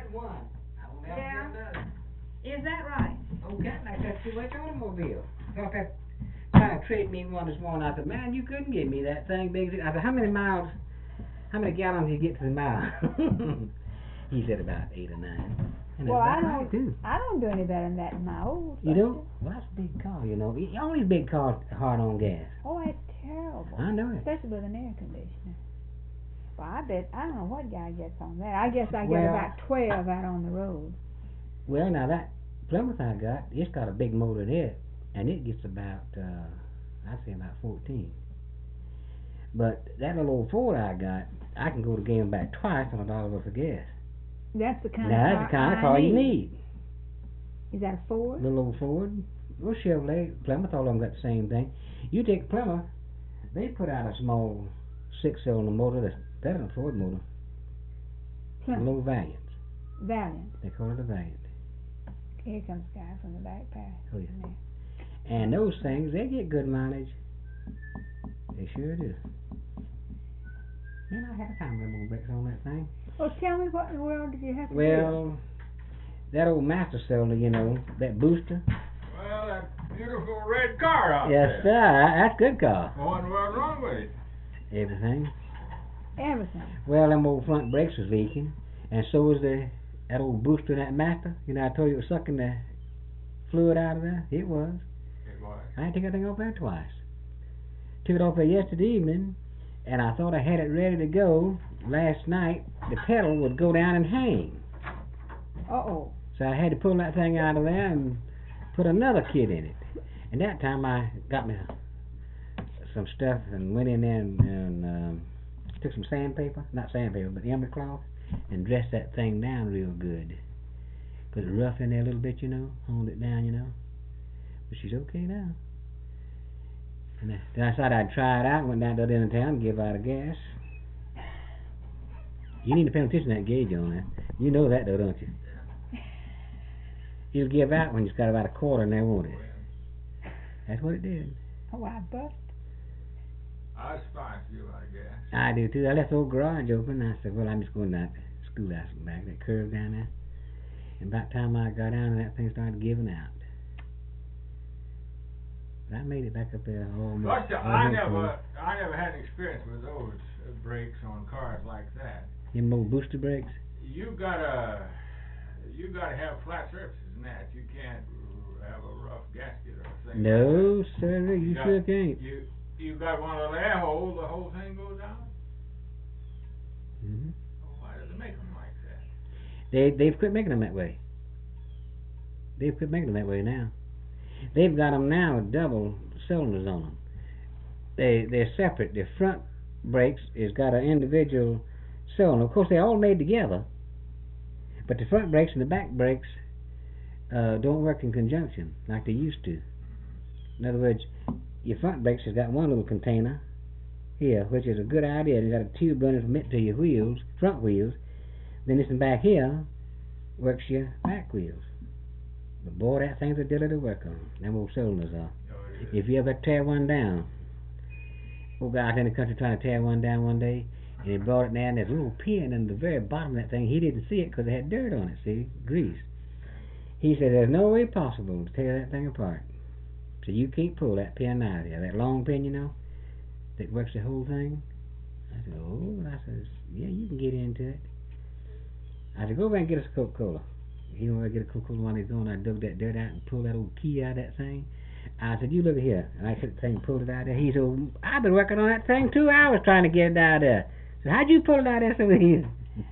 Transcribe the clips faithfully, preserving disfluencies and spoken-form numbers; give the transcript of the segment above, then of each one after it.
get one. I will never Yeah. get another. Is that right? Oh, God, I got too much automobile. Thought that trying to trade me one this morning. I said, man, you couldn't give me that thing big. I said, how many miles, how many gallons do you get to the mile? He said about eight or nine. And Well, I that's don't. right, too. I don't do any better than that in my old. You don't? Well, that's a big car, you know. All these big cars are hard on gas. Oh, it's terrible. I know it. Especially with an air conditioner. Well, I bet I don't know what guy gets on that. I guess I get Well, about twelve out on the road. Well, now that Plymouth I got, it's got a big motor in it, and it gets about, uh, I'd say about fourteen. But that little old Ford I got, I can go to game back twice on a dollar worth of gas. That's the kind Now, of that's the kind of I car need. you need. Is that a Ford? Little old Ford. Well, Chevrolet, Plymouth, all of them got the same thing. You take Plymouth, they put out a small six-cylinder motor that's better than a Ford motor. Plymouth. A little Valiant. Valiant. They call it a Valiant. Here comes the guy from the back path. Oh, yeah. And those things, they get good mileage. They sure do. Man, I had a time with them old brakes on that thing. Well, tell me what in the world did you have to do? Well, that old master cylinder, you know, that booster. Well, that beautiful red car out Yes, there. sir. That's a good car. I wonder what's wrong with it. Everything. Everything. Well, them old front brakes was leaking, and so was the that old booster in that master. You know, I told you it was sucking the fluid out of there. It was. It was. I had to take that thing off there twice. Took it off there yesterday evening, and I thought I had it ready to go. Last night, the pedal would go down and hang. Uh-oh. So I had to pull that thing out of there and put another kit in it. And that time I got me some stuff and went in there and, and um, took some sandpaper, not sandpaper, but ember cloth, and dressed that thing down real good. Put it rough in there a little bit, you know, honed it down, you know. But she's okay now. And I, then I decided I'd try it out, went down to the end of town and give out a gas. You need to pay attention to that gauge on there. You know that though, don't you? It'll give out when it's got about a quarter in there, won't it? That's what it did. Oh, I bust. I despise you, I guess. I do too. I left the old garage open. I said, well, I'm just going to that schoolhouse back, that curve down there. And about the time I got down, that thing started giving out. But I made it back up there almost. But I never, I never had experience with those uh, brakes on cars like that. Them old booster brakes? You gotta, you gotta have flat surfaces in that. You can't have a rough gasket or a thing. No, like sir, you, you sure got, can't. You, you got one of the air holes, the whole thing goes down. Mm-hmm. Why do they make them like that? They, they've quit making them that way. They've quit making them that way now. They've got them now with double cylinders on them. They, they're separate. The front brakes has got an individual cylinder. Of course, they're all made together. But the front brakes and the back brakes uh, don't work in conjunction like they used to. In other words, your front brakes has got one little container here, which is a good idea. You got a tube running from it to your wheels, front wheels. Then this one back here works your back wheels. But boy, that thing's a dilly to work on. Them old cylinders are. Oh, it is. If you ever tear one down, old guy out in the country trying to tear one down one day, and he brought it down, there's a little pin in the very bottom of that thing. He didn't see it because it had dirt on it, see, grease. He said, there's no way possible to tear that thing apart. So you can't pull that pin out of there. That long pin, you know, that works the whole thing. I said, oh, I says, yeah, you can get into it. I said, go over and get us a Coca-Cola. He went over and get a Coca-Cola while he was going. I dug that dirt out and pulled that old key out of that thing. I said, you look at here. And I took the thing and pulled it out of there. He said, well, I've been working on that thing two hours trying to get it out of there. So how'd you pull it out of there so easy?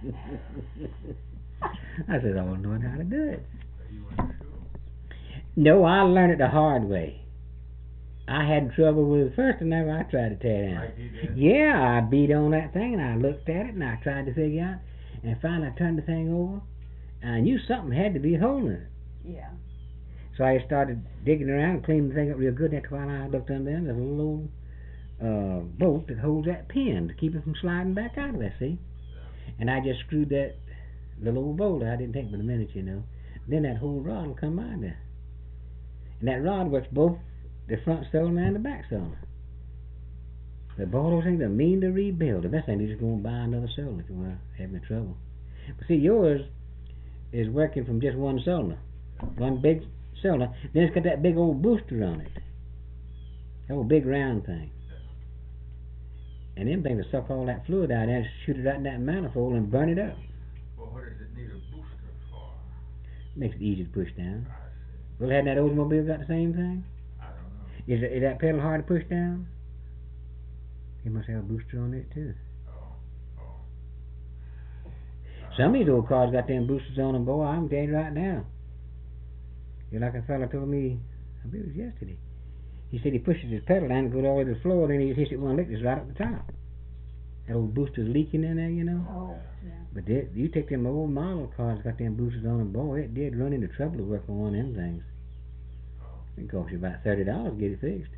I said, I was knowing how to do it. You went to school. No, I learned it the hard way. I had trouble with it first and never I tried to tear it down. Like he did. Yeah, I beat on that thing and I looked at it and I tried to figure out, and finally I turned the thing over and I knew something had to be holding it. Yeah. So I started digging around and cleaning the thing up real good. That's why I looked under there. There's a little uh, bolt that holds that pin to keep it from sliding back out of there, see? And I just screwed that little old bolt out. It didn't take but a minute, you know. Then that whole rod will come out there. And that rod works both the front cylinder and the back cylinder. But both those things are mean to rebuild. The best thing is just go and buy another cylinder if you want to have any trouble. But see, yours, is working from just one cylinder. One big cylinder. Then it's got that big old booster on it. That old big round thing. And them things will suck all that fluid out there and shoot it right in that manifold and burn it up. Well, what does it need a booster for? Makes it easy to push down. I see. Well, hadn't that Oldsmobile got the same thing? I don't know. Is, it, is that pedal hard to push down? It must have a booster on it too. Oh, oh. Some of these old cars got them boosters on them, boy, I'm telling you right now. You're like a fella told me, I believe it was yesterday. He said he pushes his pedal down and goes all the way to the floor, then he hits it one lick, it's right at the top. That old booster's leaking in there, you know. Oh, yeah. But they, you take them old model cars, got them boosters on them, boy, it did run into trouble to work on one of them things. It cost you about thirty dollars to get it fixed.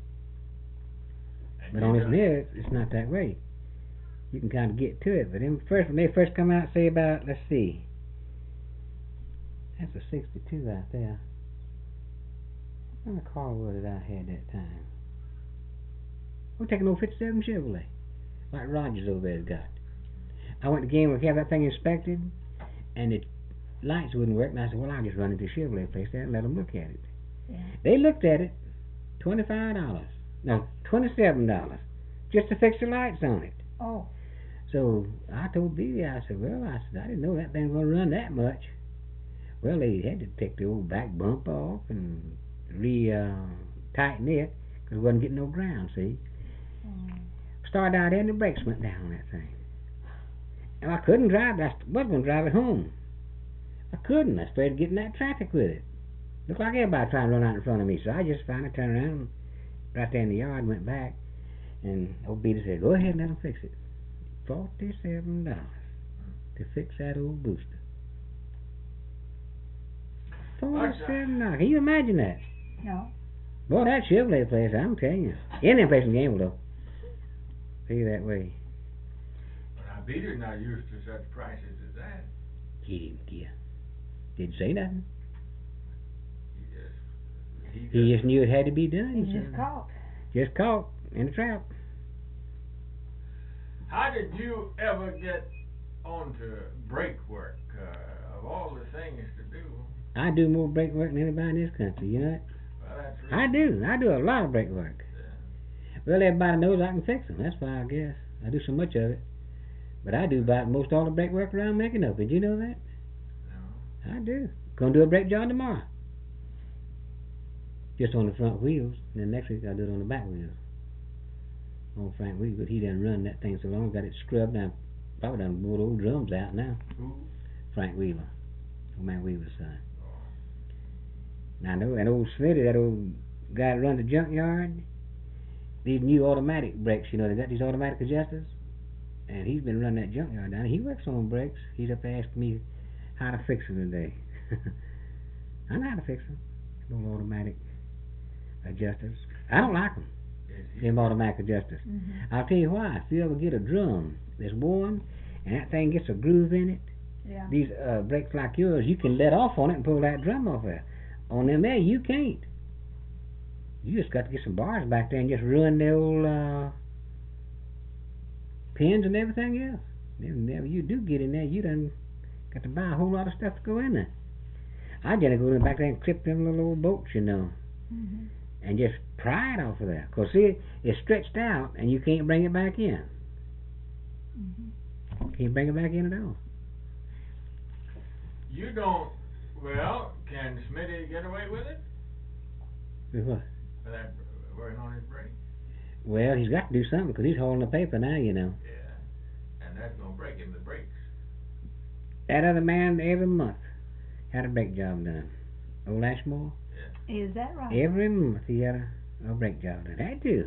And But you on this done- mirror, it's not that way. You can kind of get to it. But them first, when they first come out, say about, let's see, that's a sixty-two out there. What kind of car was it I had that time? We're taking an old fifty-seven Chevrolet, like Rogers over there's got. I went to game and have that thing inspected, and the lights wouldn't work. And I said, well, I'll just run into the Chevrolet place there and let them look at it. Yeah. They looked at it, twenty-five dollars. No, twenty-seven dollars, just to fix the lights on it. Oh, So I told Billy, I said, well, I said, I didn't know that thing was going to run that much. Well, they had to take the old back bump off and re-tighten uh, it, because it wasn't getting no ground, see. mm. Started out there and the brakes went down on that thing. And I couldn't drive it. I was going to drive it home. I couldn't. I was afraid of getting that traffic with it. Looked like everybody trying to run out in front of me, so I just finally turned around, right there in the yard, went back, and old Peter said, go ahead and let them fix it. forty-seven dollars to fix that old booster. forty-seven dollars. Can you imagine that? No. Boy, that Chevrolet place, I'm telling you. Any place in Gamble, though. See that way. Now, Peter's not used to such prices as that. He didn't care. Didn't say nothing. He just, he just, He just knew it had to be done. He so- just caught. Just caught in a trap. how did you ever get onto brake work? Uh, of all the things to do, I do more brake work than anybody in this country, you know that? well, that's I do. I do a lot of brake work. Yeah. Well, everybody knows I can fix them. That's why I guess. I do so much of it. But I do about most all the brake work around making up. Did you know that? No. I do. Gonna do a brake job tomorrow. Just on the front wheels. And then next week I'll do it on the back wheels. On Frank Wheeler. But he done run that thing so long, got it scrubbed down. Probably done blew the old drums out now. Who? Frank Wheeler. Old man Wheeler's son. Oh. Now I know that old Smitty, that old guy that runs the junkyard, these new automatic brakes, you know, they got these automatic adjusters. And he's been running that junkyard down. He works on brakes. He's up there asking me how to fix them today. I know how to fix them. Those automatic adjusters. I don't like them, Is he? them automatic adjusters. Mm-hmm. I'll tell you why. If you ever get a drum that's worn and that thing gets a groove in it, Yeah. these uh, brakes like yours, you can let off on it and pull that drum off there. On them there, you can't. You just got to get some bars back there and just ruin the old uh, pins and everything else. Then whenever you do get in there, you done got to buy a whole lot of stuff to go in there. I just go in back there and clip them little old bolts, you know, Mm-hmm. and just pry it off of there. Because, see, it's stretched out and you can't bring it back in. Mm-hmm. Can't bring it back in at all. You don't. Well, can Smitty get away with it? With what? For that working on his brake? Well, he's got to do something because he's holding the paper now, you know. Yeah. And that's gonna break him the brakes. That other man every month had a brake job done. Old Ashmore, Is that right? every month he had a, a brake job done. Had to.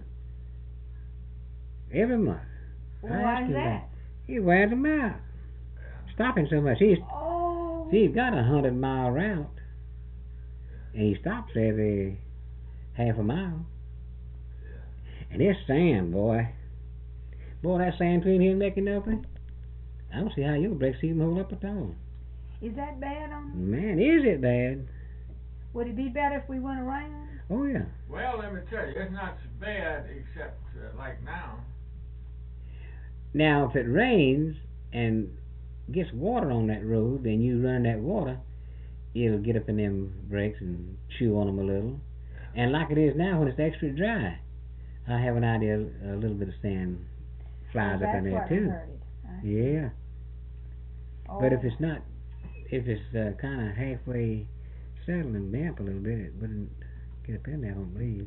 Every month. I Why asked is him that? He wears them out. Yeah. Stopping so much. He's Oh. see, he's got a hundred mile route, and he stops every half a mile. Yeah. And this sand, boy, boy, that sand between here and McAnuffin, I don't see how your brakes even hold up at all. Is that bad on them? Man, is it bad? Would it be better if we went around? Oh yeah. Well, let me tell you, it's not so bad except uh, like now. Now, if it rains and gets water on that road, then you run that water, it'll get up in them brakes and chew on them a little. And like it is now when it's extra dry, I have an idea a little bit of sand flies Oh, up in that's there what too. hurt it. I see. Yeah. Oh. But if it's not, if it's uh, kind of halfway settled and damp a little bit, it wouldn't get up in there, I don't believe.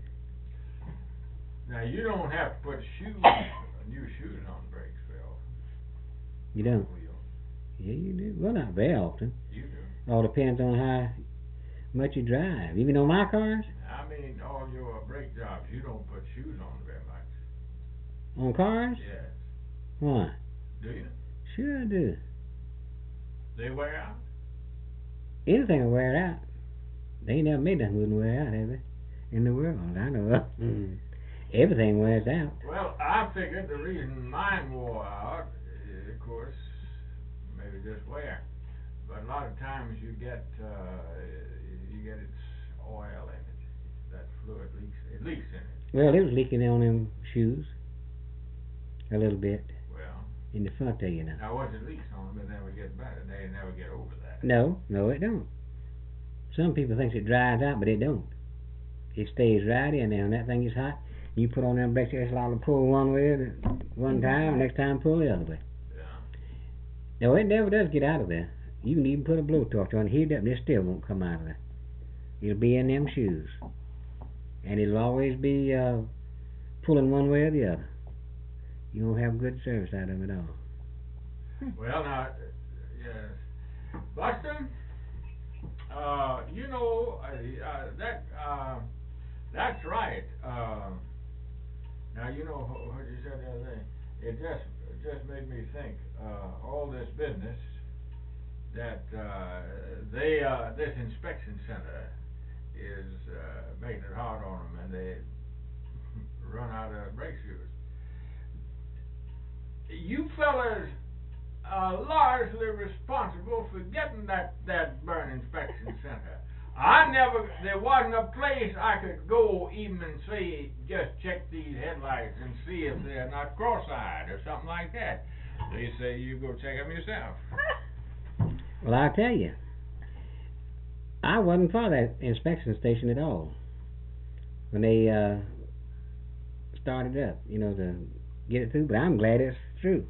Now, you don't have to put shoes, new shoes on the brakes, Phil. You don't? Wheel. Yeah, you do. Well, not very often. You do. All depends on how much you drive. Even on my cars? I mean, all your brake jobs, you don't put shoes on very much. On cars? Yes. Why? Do you? Sure I do. They wear out? Anything will wear out. They ain't never made nothing wouldn't wear out, have they? In the world, I know of. Mm. Everything wears out. Well, I figured the reason mine wore out, is, of course, maybe just wear. But a lot of times you get, uh, you get its oil in it. That fluid leaks, it leaks in it. Well, it was leaking on them shoes. A little bit. Well, In the front there, you know. now once it leaks on them, it never gets better. They never get over that. No, no it don't. Some people think it dries out, but it don't. It stays right in there. When that thing is hot, you put on them brakes, it's allowed to pull one way at one time, next time pull the other way. Yeah. No, it never does get out of there. You can even put a blowtorch on, heat it up, and it still won't come out of there. It'll be in them shoes. And it'll always be uh, pulling one way or the other. You won't have good service out of it at all. Well, now, uh, yes. Buster, uh, you know, uh, uh, that, uh, that's right. Uh, now, you know what you said the other day. It just, it just made me think, uh, all this business that, uh, they, uh, this inspection center is, uh, making it hard on them, and they run out of brake shoes. You fellas are largely responsible for getting that, that burn inspection center. I never, there wasn't a place I could go even and say, just check these headlights and see if they're not cross-eyed or something like that. They say you go check them yourself. Well, I'll tell you, I wasn't for that inspection station at all when they uh, started up, you know, to get it through, but I'm glad it's through.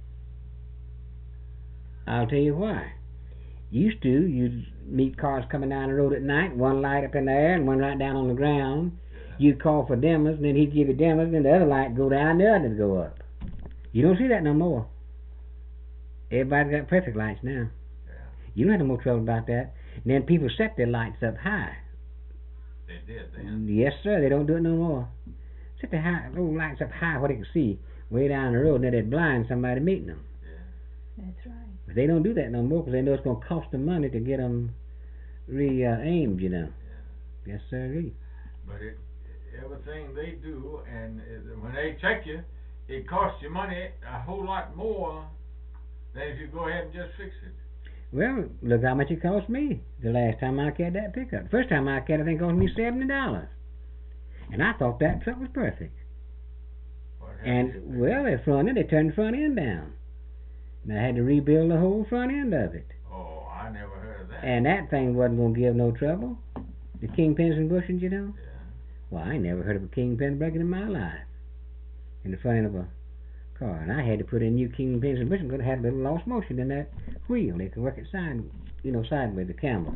I'll tell you why. Used to, you'd meet cars coming down the road at night, one light up in the air and one right down on the ground. You'd call for dimmers, and then he'd give you dimmers, and the other light go down, the other go up. You don't see that no more. Everybody's got perfect lights now. Yeah, You don't have no more trouble about that. And then people set their lights up high. they did then. Yes, sir, they don't do it no more. Set the high, those lights up high where they can see way down the road, and then they'd blind somebody meeting them. Yeah. That's right. But they don't do that no more because they know it's going to cost them money to get them re-aimed, you know. Yeah. Yes, sir. But it, everything they do, and it, when they check you, it costs you money a whole lot more than if you go ahead and just fix it. Well, look how much it cost me the last time I carried that pickup. First time I carried it, I think it cost me seventy dollars. And I thought that truck was perfect. What happened to And, it? well, the front end, they turned the front end down. And I had to rebuild the whole front end of it. Oh, I never heard of that. And that thing wasn't going to give no trouble. The kingpins and bushings, you know. Yeah. Well, I never heard of a kingpin breaking in my life. In the front end of a car. And I had to put in new kingpins and bushings because it had a little lost motion in that wheel. They could work it side, you know, sideways, the camera.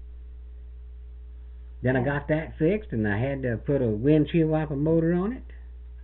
Then I got that fixed, and I had to put a windshield wiper motor on it.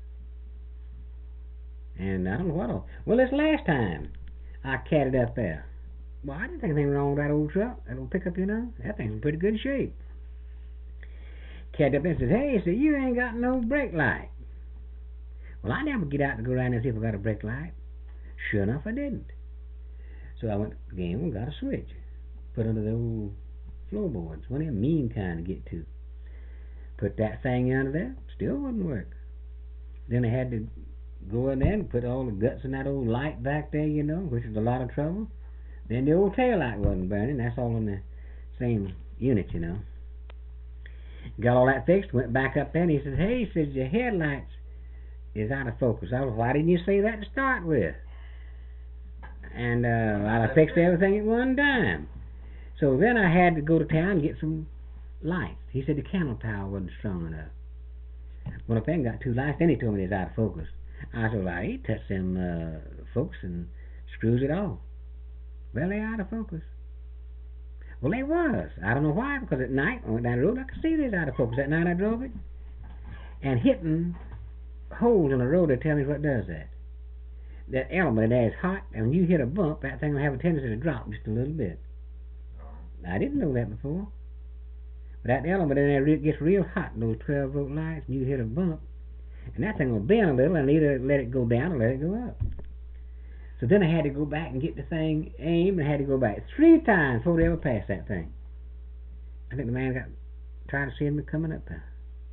And I don't know what else. Well, this last time I catted up there. Well, I didn't think anything wrong with that old truck, that old pickup, you know. That thing's in pretty good shape. Catted up there and said, hey, so you ain't got no brake light. Well, I never get out to go around and see if I got a brake light. Sure enough, I didn't. So I went again and got a switch. Put under the old floorboards. One of them mean kind to get to. Put that thing under there. Still wouldn't work. Then I had to go in there and put all the guts in that old light back there, you know, which is a lot of trouble. Then the old tail light wasn't burning. That's all in the same unit, you know. Got all that fixed. Went back up there and he said, hey, he says, your headlights is out of focus. I was, why didn't you say that to start with? And uh, I'd have fixed everything at one time. So then I had to go to town and get some lights. He said the candle power wasn't strong enough. Well, if I got two lights, then he told me they was out of focus. I said, well, I ain't touched them uh, focus and screws it off. Well, they out of focus. Well, they was. I don't know why, because at night, I went down the road, I could see they was out of focus. That night I drove it. And hitting holes in the road, they tell me what does that. That element there is hot, and when you hit a bump, that thing will have a tendency to drop just a little bit. I didn't know that before. But that element in there re- gets real hot in those twelve volt lights, and you hit a bump, and that thing will bend a little, and either let it go down or let it go up. So then I had to go back and get the thing aimed, and I had to go back three times before they ever passed that thing. I think the man got trying to see me coming up there.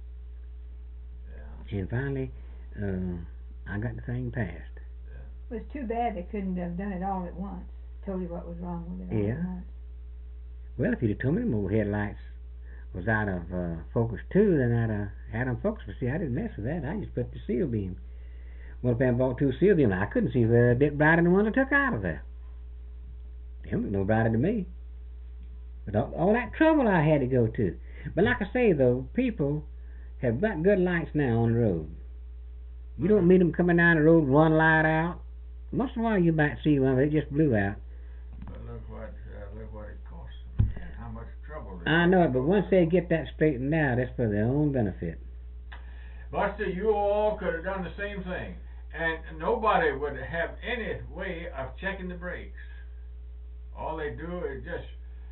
Yeah. And finally, uh, I got the thing passed. It was too bad they couldn't have done it all at once. Told you what was wrong with it all Yeah. at once. Well, if you'd have told me them old headlights was out of uh, focus too, then I'd have had them focused. But see, I didn't mess with that. I just put the seal beam. Well, if I bought two seal beams, I couldn't see a bit brighter than the one I took out of there. They don't look no brighter to me. But all, all that trouble I had to go to. But like I say, though, people have got good lights now on the road. You don't meet them coming down the road, one light out. Once in a while you might see one, but it just blew out. But look what uh, look what it costs them, and how much trouble. I know it, but once they get that straightened out, it's for their own benefit. Buster, you all could have done the same thing, and nobody would have any way of checking the brakes. All they do is just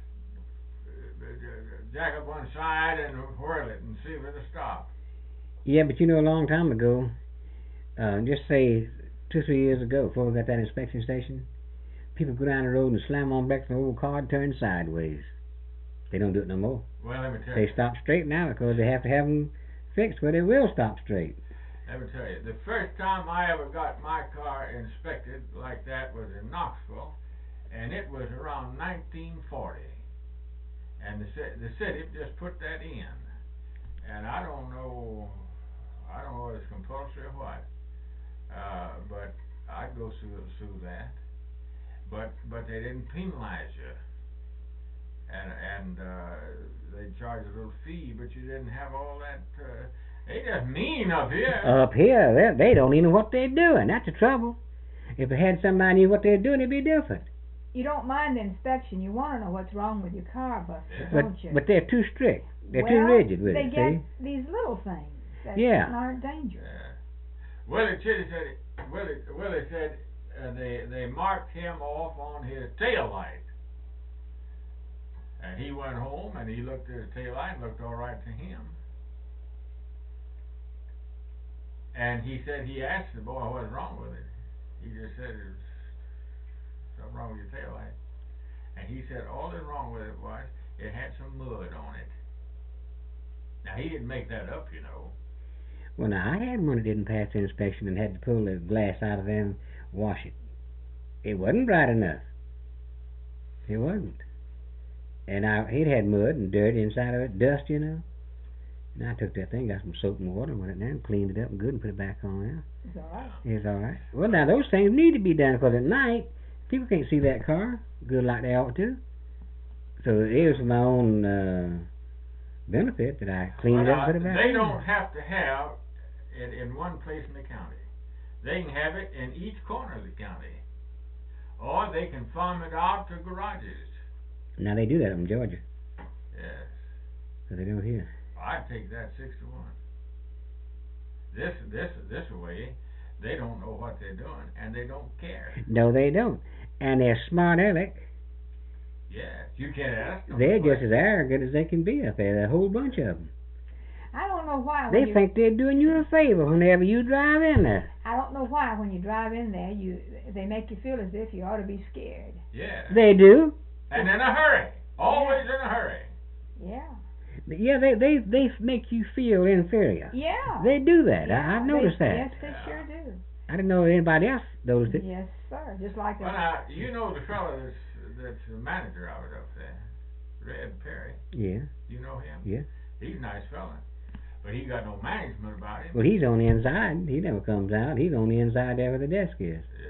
jack up one side and whirl it and see if it'll stop. Yeah, but you know, a long time ago, uh, just say two, three years ago, before we got that inspection station, people go down the road and slam on brakes and the old car turn sideways. They don't do it no more. Well, let me tell They you. stop straight now because they have to have them fixed where they will stop straight. Let me tell you, the first time I ever got my car inspected like that was in Knoxville, and it was around nineteen forty. And the ci- the city just put that in, and I don't know, I don't know if it's compulsory or what, uh, but I'd go sue sue that. But but they didn't penalize you, and and uh, they charged a little fee, but you didn't have all that. Uh, they just mean up here. Up here, they, they don't even know what they're doing. That's the trouble. If they had somebody knew what they're doing, it'd be different. You don't mind the inspection. You want to know what's wrong with your car, Buster, Yeah. But don't you? but they're too strict. They're well, too rigid with they it. get See? these little things that Yeah. aren't dangerous. Yeah. Willie Chitty said, Willie, Willie said uh, they, they marked him off on his tail light. And he went home and he looked at his tail light and looked all right to him. And he said he asked the boy what's wrong with it. He just said there's something wrong with your tail light. And he said all that's wrong with it was it had some mud on it. Now he didn't make that up, you know. Well, now, I had one that didn't pass the inspection and had to pull the glass out of there and wash it. It wasn't bright enough. It wasn't. And I, it had mud and dirt inside of it, dust, you know. And I took that thing, got some soap and water, went in there and cleaned it up and good and put it back on there. It's all right. It's all right. Well, now, those things need to be done because at night, people can't see that car good like they ought to. So it was for my own uh, benefit that I cleaned Well, it up and put it back they on. don't have to have it in one place in the county. They can have it in each corner of the county. Or they can farm it out to garages. Now, they do that up in Georgia, Yes. but they don't here. I'd take that six to one. This this this way, they don't know what they're doing and they don't care. No, they don't. And they're smart aleck. Yes, you can't ask them. They're the just as question. arrogant as they can be up there. There's a whole bunch of them. I don't know why. When They you, think they're doing you a favor whenever you drive in there. I don't know why when you drive in there, you they make you feel as if you ought to be scared. Yeah. They do. And in a hurry. Always in a hurry. Yeah. Yeah, they they they make you feel inferior. Yeah. They do that. yeah, I, I've noticed they, that. Yes, they sure do. I didn't know anybody else noticed it. Yes, sir. Just like Well, a, now, you know the fellow that's, that's the manager of it up there, Red Perry. Yeah, You know him? yeah. He's a nice fella. But he got no management about him. Well, he's on the inside. He never comes out. He's on the inside there where the desk is. Yeah.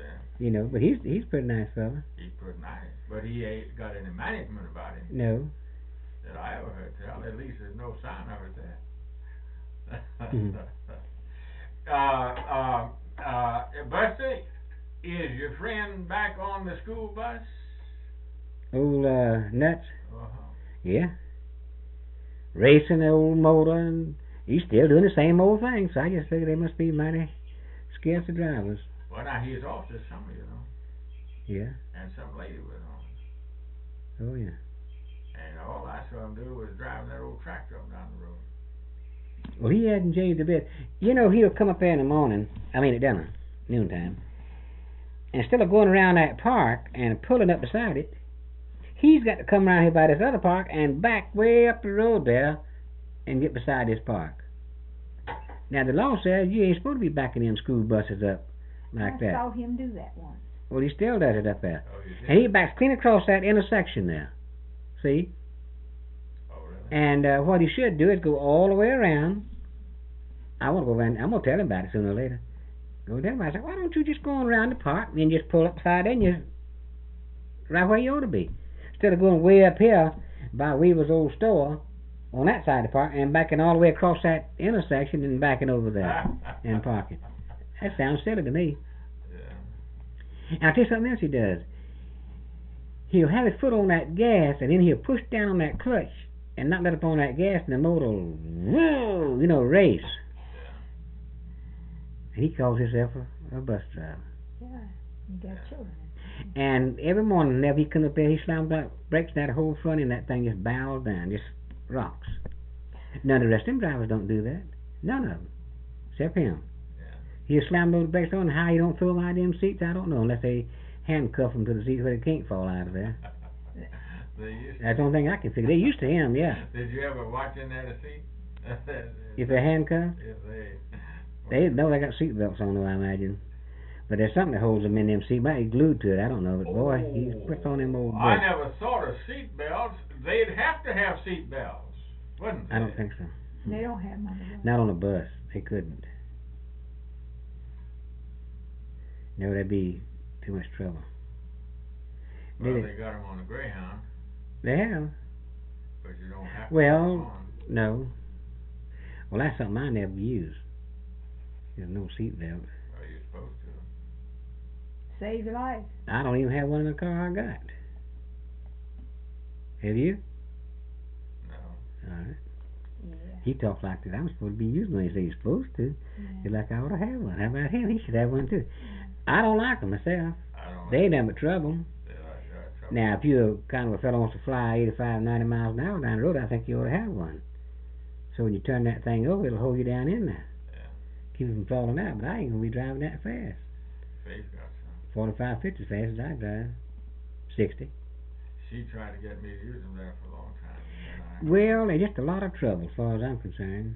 You know, but he's he's a pretty nice fella. He's pretty nice, but he ain't got any management about him No. that I ever heard tell. At least there's no sign of it there. Mhm. uh, uh, uh, Buster, is your friend back on the school bus? Old uh, Nuts. Uh-huh. Yeah. Racing the old motor, and he's still doing the same old thing. So I just figured they must be mighty scarce of drivers. Well, now he's off this summer, you know, Yeah. and some lady was on. Oh yeah. And all I saw him do was driving that old tractor up down the road. Well, he hadn't changed a bit. You know, he'll come up there in the morning. I mean, at dinner, noontime. Instead of going around that park and pulling up beside it, he's got to come around here by this other park and back way up the road there and get beside this park. Now, the law says you ain't supposed to be backing them school buses up like I that. saw him do that once. Well, he still does it up there. Oh, you did? And he backs clean across that intersection there. See? Oh, really? And uh, what he should do is go all the way around. I want to go around. I'm going to tell him about it sooner or later. Go tell him. I said, why don't you just go on around the park and then just pull up beside it and you right where you ought to be. Instead of going way up here by Weaver's old store on that side of the park and backing all the way across that intersection and backing over there and parking. That sounds silly to me. Yeah. And I'll tell you something else he does. He'll have his foot on that gas and then he'll push down on that clutch and not let up on that gas and the motor will, whoa, you know, race. And he calls himself a, a bus driver. Yeah, you got children. And every morning whenever he comes up there, he slams that brakes that whole front end, that thing just bows down, just rocks. None of the rest of them drivers don't do that. None of them. Except him. Yeah. He'll slam those brakes on. How he don't throw them out of them seats, I don't know, unless they handcuff him to the seats where they can't fall out of there. They used to. That's the only thing I can figure. They used to him, yeah. Did you ever watch in there to see? If they're handcuffed, If they. they know they got seat belts on, though, I imagine. But there's something that holds them in them seat belts. He's glued to it. I don't know, but boy, he puts on them old I brakes. never thought of seat belts. They'd have to have seat belts, wouldn't they? I don't think so. They don't have money. Not on a bus. They couldn't. No, that'd be too much trouble. Well, Did they it? got them on the Greyhound, They have. but you don't have to. Well, put 'em on. no. Well, that's something I never use. There's no seat belt. Are you supposed to? Save your life. I don't even have one in the car I got. Have you? No. All right. Yeah. He talks like that. I'm supposed to be using one. He said he's supposed to. yeah. He's like, I ought to have one. How about him? He should have one too. I don't like them myself. I don't. They ain't nothing but trouble. They like that trouble. Now, if you're kind of a fellow who wants to fly eighty-five, ninety miles an hour down the road, I think you ought to have one. So when you turn that thing over, it'll hold you down in there. Yeah. Keep you from falling out. But I ain't going to be driving that fast. Faith got some. forty-five, fifty as fast as I drive. sixty. She tried to get me to use them there for a long time. And then I, Well, they're just a lot of trouble as far as I'm concerned.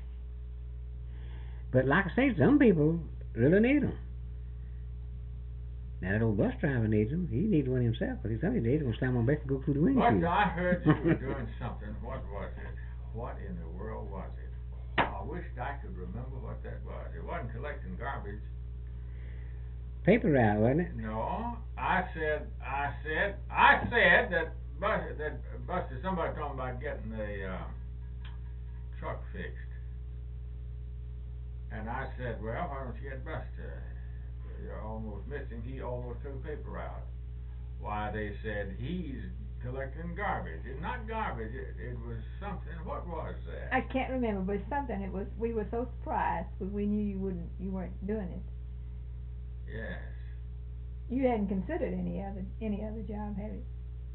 But like I say, some people really need them. Now that old bus driver needs them. He needs one himself. But some days he's going to slam on back and go through the windshield. But I heard you were doing something. What was it? What in the world was it? I wished I could remember what that was. It wasn't collecting garbage. Paper route, wasn't it? No, I said, I said, I said that Buster, that Buster, somebody talking about getting the uh, truck fixed, and I said, well, why don't you get Buster? You're almost missing. He almost took a paper route. Why, they said he's collecting garbage. It's not garbage. It, it was something. What was that? I can't remember, but something. It was. We were so surprised because we knew you wouldn't. You weren't doing it. Yes. You hadn't considered any other any other job, had you?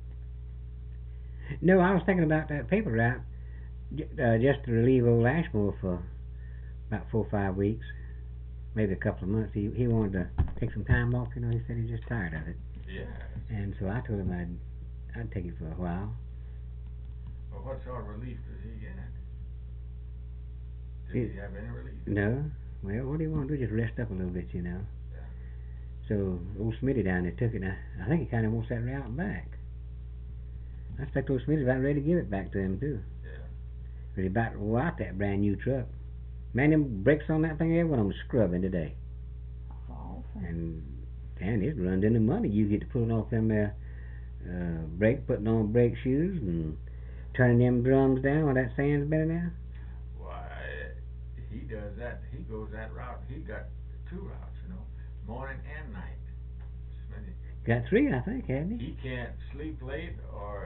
No, I was thinking about that paper route j- uh, just to relieve old Ashmore for about four or five weeks, maybe a couple of months. He he wanted to take some time off. You know, he said he's just tired of it. Yes. And so I told him I'd I'd take it for a while. Well, what sort of relief does he get? Did It- he have any relief? No, well, what do you want to do? Just rest up a little bit, you know. So old Smitty down there took it. And I, I think he kind of wants that route back. I expect old Smitty's about ready to give it back to him too. Yeah. But he's about to roll out that brand new truck. Man, them brakes on that thing, every one of them scrubbing today. Oh, And And it runs into money. You get to putting off them there uh, brake, putting on brake shoes and turning them drums down while that sand's better now. Why, he does that. He goes that route. He got two routes, you know, morning and night. Smitty. Got three, I think, hasn't he? He can't sleep late or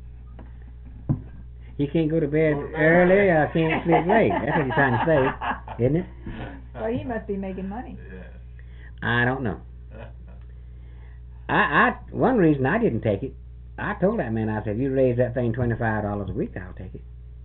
He can't go to bed Go to bed early early. or can't sleep late. That's what you're trying to say, isn't it? Well, he must be making money. Yeah. I don't know. I, I one reason I didn't take it, I told that man, I said, if you raise that thing twenty-five dollars a week, I'll take it.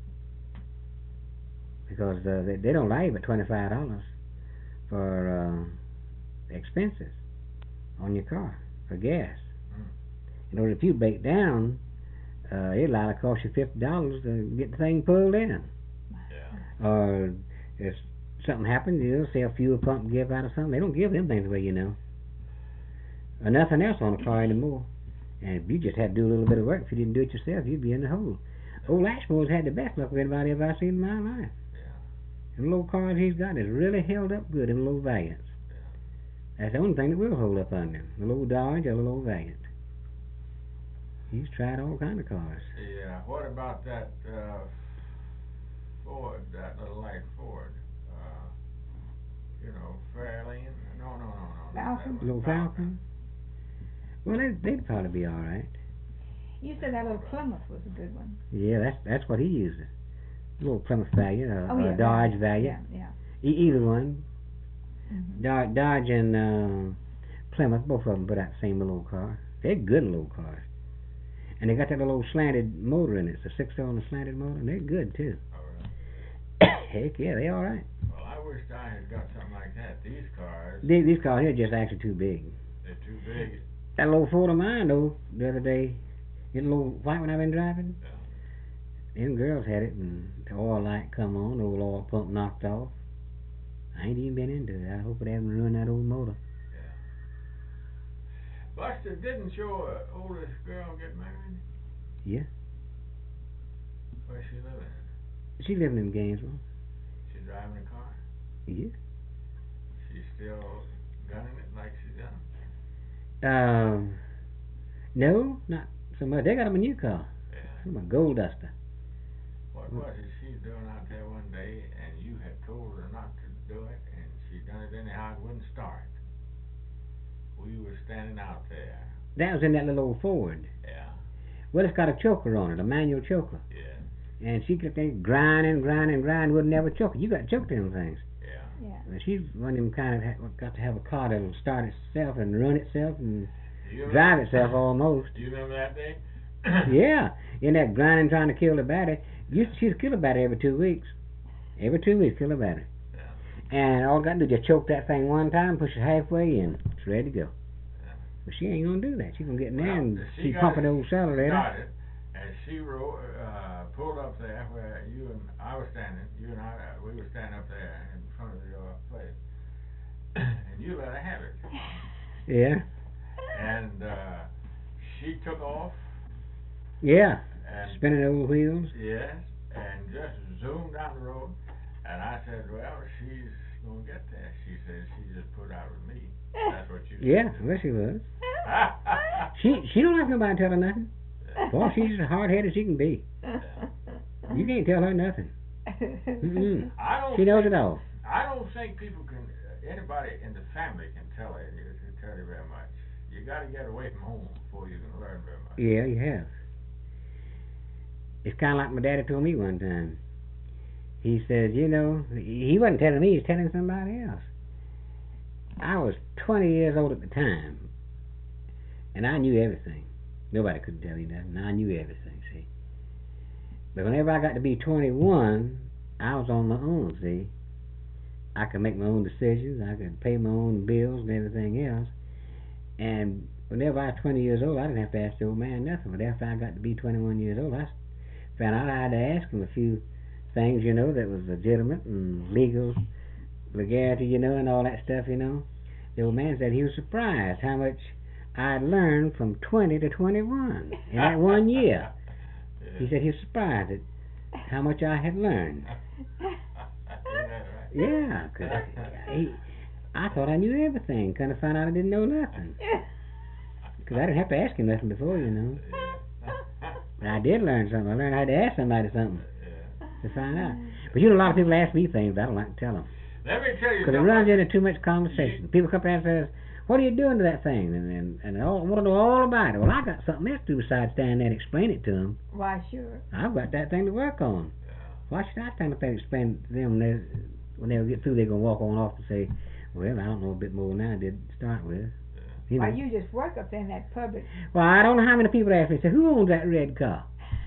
Because uh, they, they don't allow you but twenty-five dollars for uh, expenses on your car, for gas. Mm. In order, if you break down, uh, it'll likely cost you fifty dollars to get the thing pulled in. Yeah. Or if something happens, you know, say a fuel pump give out or something, they don't give them things away, you know. Or nothing else on a car anymore. And if you just had to do a little bit of work, if you didn't do it yourself, you'd be in the hole. Old Ashmore's had the best luck of anybody ever I've seen in my life. Yeah. The little cars he's got is really held up good in little Valiants. That's the only thing that will hold up on them. The little Dodge or the little Valiant. He's tried all kind of cars. Yeah. What about that uh, Ford, that little light Ford? Uh, you know, Fairlane? No, no, no, no. not that Falcon? one. Little Falcon? Well, they'd, they'd probably be all right. You said that little Plymouth was a good one. Yeah, that's that's what he uses. Little Plymouth Valiant or, Oh, or yeah, Dodge yeah, Valiant. Yeah, E- either one. yeah. Mhm. Dodge, Dodge and uh, Plymouth, both of them put out the same little car. They're good little cars. And they got that little slanted motor in it. It's a six-cylinder slanted motor, and they're good, too. Oh, really? Heck, yeah, they're all right. Well, I wish I had got something like that. These cars, These, these cars here are just actually too big. they're too big. That little Ford of mine, though, the other day, that little white one I've been driving, Yeah. them girls had it, and the oil light come on, the old oil pump knocked off. I ain't even been into it. I hope it hasn't ruined that old motor. Buster, didn't your uh, oldest girl get married? Yeah. Where's she living? She living in Gainesville. She driving a car? Yeah. She's still gunning it like she's done? Um, no, not so much. They got them a new car. Yeah. Some a Gold Duster. What was it she doing out there one day and you had told her not to do it and she done it anyhow, it wouldn't start? We were standing out there. That was in that little old Ford. Yeah. Well, it's got a choker on it, a manual choker. Yeah. And she kept there grinding, grinding, grinding, wouldn't never choke it. You got to choke them things. Yeah. Yeah. And she's one of them kind of ha- got to have a car that'll start itself and run itself and Do you drive remember- itself almost. Do you remember that day? Yeah, in that grinding trying to kill the battery. Used to, she'd kill a battery every two weeks. Every two weeks, kill a battery. Yeah. And all got to do is just choke that thing one time, push it halfway, and it's ready to go. Yeah. But she ain't gonna do that. She's gonna get in there Well, and she keep got pumping it the old accelerator. Started, and she ro- uh, pulled up there where you and I was standing. You and I, uh, we were standing up there in front of your place, and you let her have it. Yeah, And uh, she took off. yeah. And Spinning the old wheels. yes, and just zoomed down the road. And I said, well, she's gonna get there. She said she just put out with me. That's what you Yeah, said. well she was. Yeah. She she don't have nobody tell her nothing. Boy, she's as hard headed as she can be. You can't tell her nothing. Mm-mm. I don't She knows think, it all. I don't think people can, uh, anybody in the family can tell you, can tell you very much. You got to get away from home before you can learn very much. Yeah, you have. It's kind of like my daddy told me one time. He says, you know, he wasn't telling me, he was telling somebody else. I was twenty years old at the time, and I knew everything. Nobody could tell you nothing. I knew everything, see. But whenever I got to be twenty-one, I was on my own, see. I could make my own decisions. I could pay my own bills and everything else. And whenever I was twenty years old, I didn't have to ask the old man nothing. But after I got to be twenty-one years old, I found out I had to ask him a few things, you know, that was legitimate and legal, legality, you know, and all that stuff, you know. The old man said he was surprised how much I'd learned from twenty to twenty-one in that one year. He said he was surprised at how much I had learned. Isn't that right? Yeah, 'cause he, I thought I knew everything. Kind of found out I didn't know nothing. Because I didn't have to ask him nothing before, you know. But I did learn something. I learned how to ask somebody something to find out. But you know, a lot of people ask me things, but I don't like to tell them. Let me tell you Because it something. runs into too much conversation. People come up and says, what are you doing to that thing? And and, and I want to know all about it. Well, I got something else to do besides stand there and explain it to them. Why, sure. I've got that thing to work on. Why should I stand up there and explain to them when they, when they get through, they're going to walk on off and say, well, I don't know a bit more than I did to start with. You know. Why, you just work up there in that public. Well, I don't know how many people ask me, say, who owns that red car?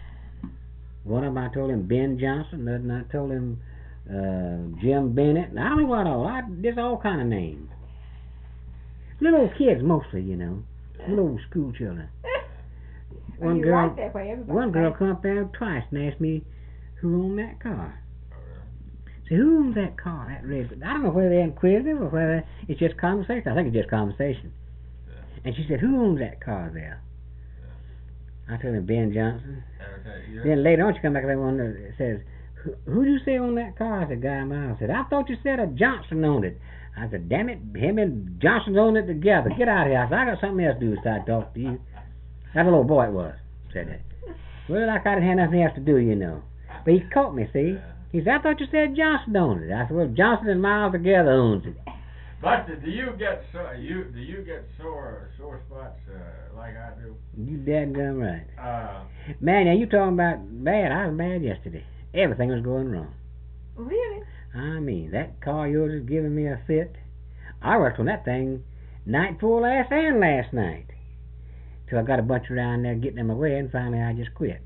One of them, I told him Ben Johnson. Another, I told him uh, Jim Bennett. And I don't know what all. I, there's all kind of names. Little old kids mostly, you know. Little old school children. Well, One you girl, like that way, everybody one girl thinks. come up there twice and asked me who owned that car. Say, who owns that car, that red? I don't know whether they're inquisitive or whether it's just conversation. I think it's just conversation. And she said, who owns that car there? I told him Ben Johnson. Okay, Then later on she come back and one that says, who who you say owned that car? I said, Guy Miles. I said, I thought you said a Johnson owned it. I said, damn it, him and Johnson owned it together. Get out of here. I said, I got something else to do besides talk to you. That little boy it was, said that. Well, like I didn't have nothing else to do, you know. But he caught me, see? He said, I thought you said Johnson owned it. I said, well, Johnson and Miles together owns it. Buster, do you get so you do you get sore sore spots uh, like I do? You dadgum right. Uh, Man, now you talking about bad. I was bad yesterday. Everything was going wrong. Really? I mean, that car of yours is giving me a fit. I worked on that thing night before last and last night. Till I got a bunch around there getting them away, and finally I just quit.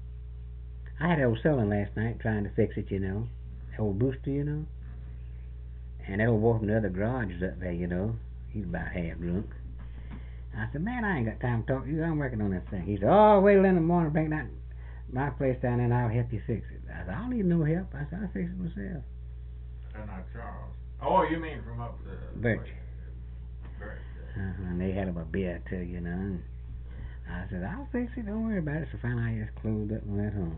I had old Sullivan last night trying to fix it, you know. The old booster, you know. And that old boy from the other garage is up there, you know. He's about half drunk. I said, man, I ain't got time to talk to you. I'm working on that thing. He said, oh, wait till in the morning, bring that my place down and I'll help you fix it. I said, I don't need no help. I said, I'll fix it myself. and not Charles. Oh, you mean from up the Birch. Birch. Uh-huh. And they had him a beer too, you know. And I said, I'll fix it. Don't worry about it. So finally I just closed up and went home.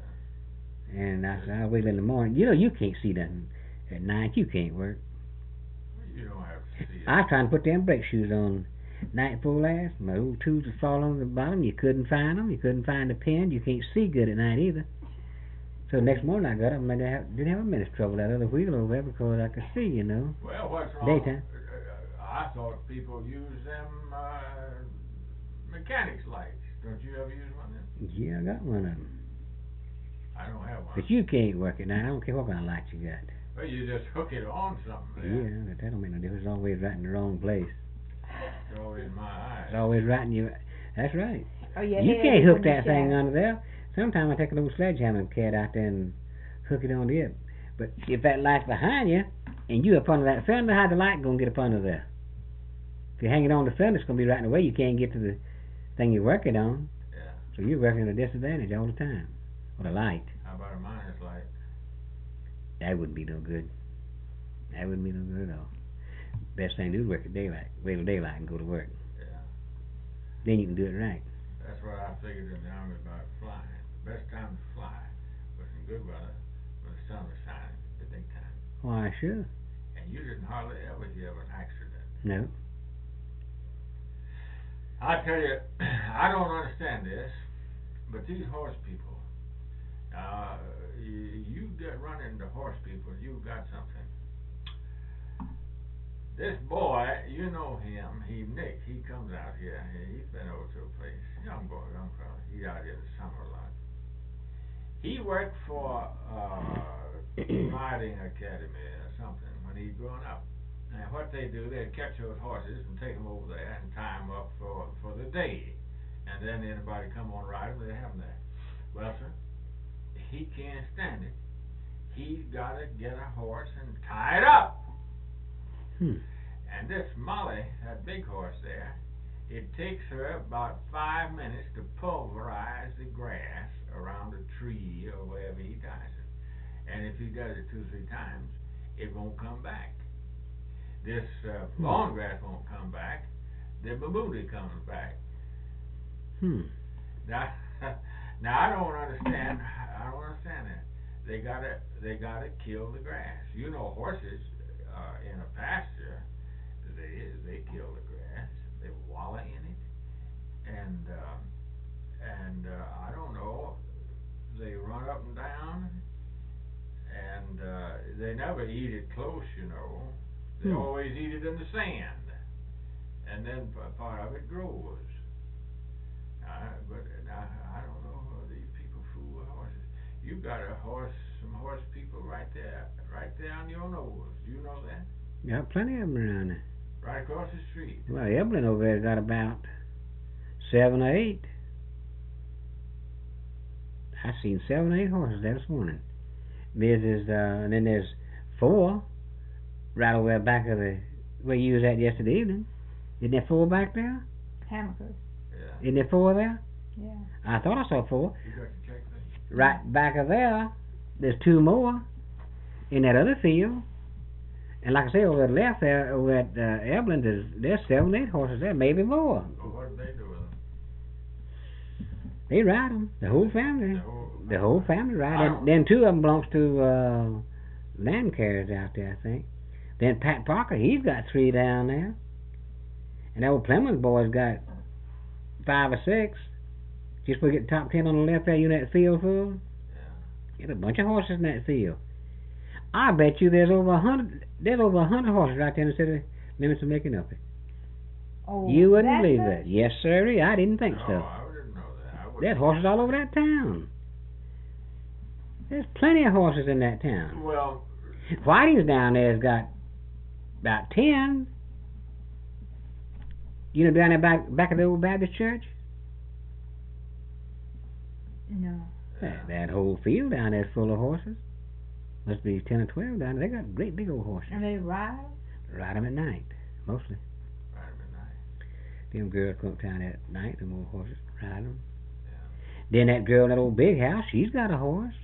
And I said, I'll wait in the morning. You know, you can't see nothing at night. You can't work. You don't have to see it. I was trying to put them brake shoes on night before last. My old tools would fall on the bottom. You couldn't find them. You couldn't find the pin. You can't see good at night either. So the next morning I got up and I didn't have, didn't have a minute's trouble with that other wheel over there because I could see, you know. Well, what's wrong? Daytime. Uh, I thought people use them uh, mechanics lights. Don't you ever use one of them? Yeah, I got one of them. I don't have one. But you can't work it now. I don't care what kind of light you got. Well, you just hook it on something there. Yeah, but that don't make no difference. It's always right in the wrong place. It's always in my eyes. It's always right in you. That's right. Oh, your You head can't is hook in the that thing shadow. under there. Sometimes I take a little sledgehammer cat out there and hook it onto it. But if that light's behind you and you up under that fender, how the light gonna get up under there? If you hang it on the fender, it's gonna be right in the way. You can't get to the thing you're working on. Yeah. So you're working at a disadvantage all the time with a light. How about a minus light? That wouldn't be no good. That wouldn't be no good at all. Best thing to do is work at daylight. Wait till daylight and go to work. Yeah. Then you can do it right. That's what I figured in the army about flying. The best time to fly was in good weather when the sun was shining, the daytime. Why, sure. And you didn't hardly ever hear of an accident. No. I tell you, I don't understand this, but these horse people, uh, you, you get run into horse people, you've got something. This boy, you know him, he Nick, he comes out here, he, he's been over to a place, young boy, young fella, he's out here this summer a lot. He worked for uh, riding academy or something when he's growing up. And what they do, they catch those horses and take them over there and tie them up for, for the day. And then anybody come on ride them, they have them there. Well, sir, he can't stand it. He's got to get a horse and tie it up. Hmm. And this Molly, that big horse there, it takes her about five minutes to pulverize the grass around a tree or wherever he ties it. And if he does it two or three times, it won't come back. This uh, Hmm. lawn grass won't come back. The babooty comes back. Hmm. Now, now I don't understand. I don't understand that. They gotta, they gotta kill the grass. You know, horses uh, in a pasture, never eat it close, you know. They Hmm. always eat it in the sand, and then p- part of it grows. Uh, but now I don't know how these people fool with horses. You got a horse, some horse people right there, right there on your nose. Do you know that? Got plenty of them around there. Right across the street. Well, Evelyn over there's got about seven or eight. I seen seven or eight horses there this morning. There's is, uh, and then there's four right over there back of the where you was at yesterday evening. Isn't there four back there? Hammockers. Yeah. Isn't there four there? Yeah. I thought I saw four. You got to check that. Right back of there, there's two more in that other field. And like I say, over at the left there, over at uh, Evelyn, there's, there's seven, eight horses there, maybe more. Well, what do they do with them? They ride them, the whole family. The whole, The whole family ride. I And don't- then two of them belongs to uh, land carriers out there, I think. Then Pat Parker, he's got three down there. And that old Clemens boy's got five or six. Just we get top ten on the left there, you know that field full? Yeah. Get a bunch of horses in that field. I bet you there's over a hundred. There's over a hundred horses right there in the city limits of Micanopy. Oh, You wouldn't that believe much? that. Yes, sir. I didn't think No, so. I didn't know that. I wouldn't- There's horses all over that town. There's plenty of horses in that town. Well, Whiting's down there's got about ten. You know, down there back back of the old Baptist church. No. That, that whole field down there's full of horses. Must be ten or twelve down there. They got great big old horses. And they ride? Ride them at night, mostly. right at midnight. Them girls come up town at night, them old horses, ride them. Yeah. Then that girl in that old big house, she's got a horse.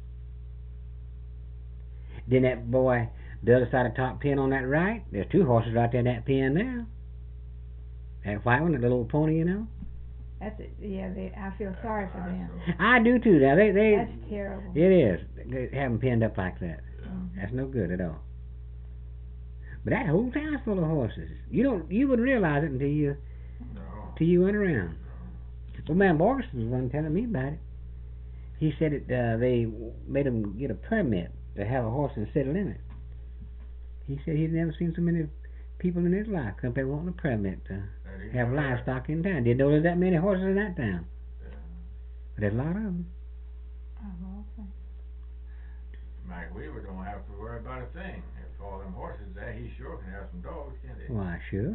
Then that boy, the other side of top ten on that right, there's two horses right there in that pen there. That white one, that little old pony, you know. That's it. Yeah, they, I feel sorry for them. I do too. Now they, they, That's terrible. it is. They have them pinned up like that. Mhm. That's no good at all. But that whole town's full of horses. You don't, you wouldn't realize it until you, No. till you went around. Well, man, Borges was one telling me about it. He said it. Uh, they made him get a permit to have a horse in the city limit. He said he'd never seen so many people in his life come up there wanting a permit to That is have correct. livestock in town. Didn't know there's that many horses in that town. Yeah. But there's a lot of them. Oh, okay. Mike Weaver don't have to worry about a thing. If all them horses there, he sure can have some dogs, can't he? Why, sure.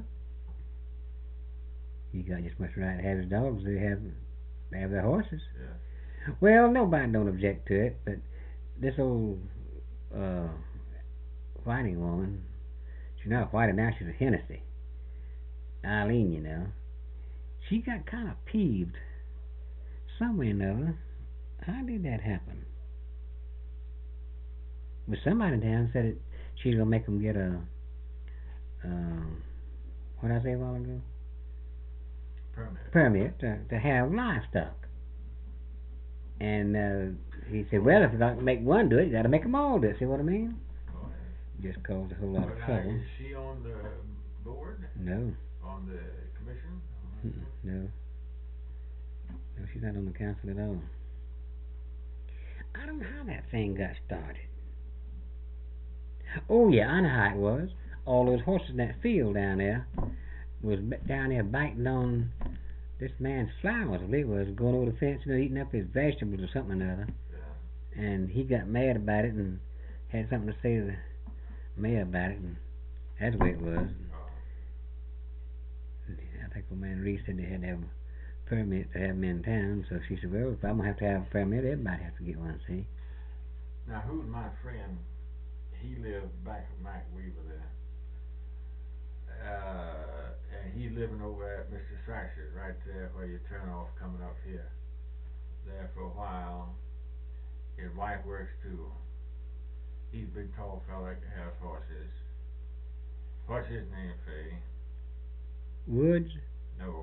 He got just much right to have his dogs. They have, they have their horses. Yeah. Well, nobody don't object to it, but this old uh, Whiting woman, she's not a Whiting now, she's a Hennessy. Eileen, you know. She got kind of peeved somewhere or another. How did that happen? But somebody in town said it, she's going to make them get a, um, what did I say a while ago? Permit. Permit to, to have livestock. And uh, he said, well, if you don't make one do it, you got to make them all do it. See what I mean? Oh, yeah. Just caused a whole lot of But now, trouble. is she on the board? No, On the commission? mm-mm, no. No, she's not on the council at all. I don't know how that thing got started. Oh, yeah, I know how it was. All those horses in that field down there was b- down there biting on this man's flowers, I believe it was, going over the fence, you know, eating up his vegetables or something or other. Yeah. And he got mad about it and had something to say to the mayor about it, and that's the way it was. Oh. I think old man Reese said they had to have a permit to have them in town, so she said, well, if I'm going to have to have a permit, everybody has to get one, see? Now, who's my friend? He lives back of Mike Weaver there. Uh, and he living over at Mister Thrasher's, right there where you turn off coming up here. There for a while. His wife works too. He's a big tall fella that has horses. What's his name, Faye? Woods No.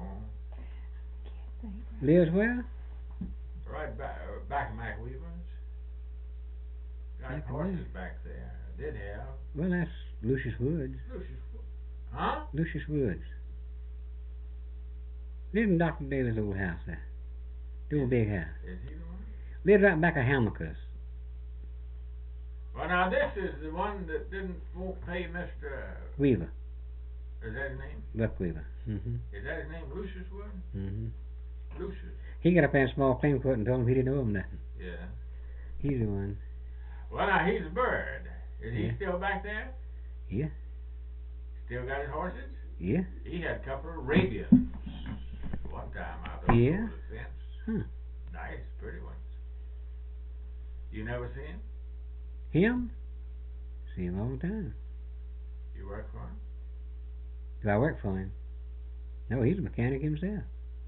lives where? Right back, uh, back of Mike Weaver's. Got Back of horses where? back there. Did have. Well, that's Lucius Woods. Lucius. Huh? Lucius Woods. Lives in Doctor Daly's old house there. The old big house. Is he the one? Lives right back of Hamilcus. Well, now this is the one that didn't won't pay Mister Weaver, Is that his name? Buck Weaver. Mm-hmm. Is that his name? Lucius Wood? Mm-hmm. Lucius. He got up there in a small claim court and told him he didn't owe him nothing. Yeah. He's the one. Well, now he's a bird. Is he Yeah. still back there? Yeah. Still got his horses? Yeah. He had a couple of Arabians one time out there. Yeah. over the fence. Huh. Nice, pretty ones. You never see him? Him? See him all the time. You work for him? Do I work for him? No, he's a mechanic himself.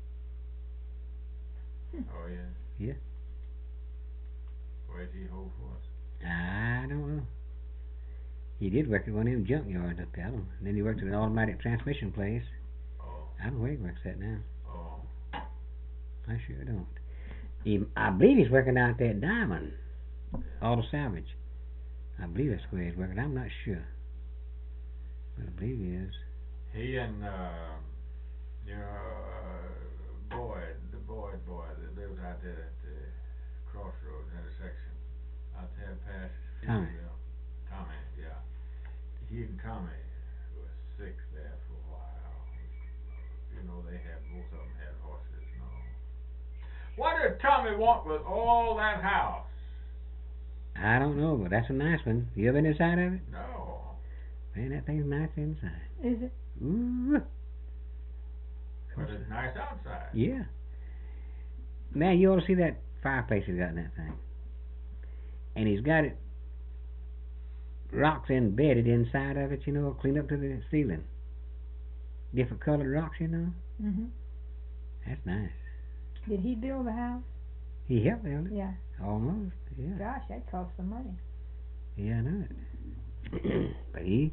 Oh, yeah. Yeah. Where's he hold for us? I don't know. He did work at one of them junkyards up there. I don't, and then he worked at an automatic transmission place. Oh. I don't know where he works at now. Oh. I sure don't. He, I believe he's working out there at Diamond Auto Salvage. I believe that's where he's working. I'm not sure, but I believe he is. He and, uh, you know, uh, Boyd, the Boyd boy that lives out there at the crossroads intersection, out there past Tommy. Phoenixville. Tommy, yeah. He and Tommy was sick there for a while. You know, they had, both of them had horses and all. What did Tommy want with all that house? I don't know, but that's a nice one. You ever been inside of it? No. Man, that thing's nice inside. Is it? Ooh. But it's nice outside. Yeah. Man, you ought to see that fireplace he's got in that thing. And he's got it rocks embedded inside of it, you know, clean up to the ceiling. Different colored rocks, you know. Mhm. That's nice. Did he build the house? He helped build it. Yeah. Almost, yeah. Gosh, that cost some money. Yeah, I know it. But he...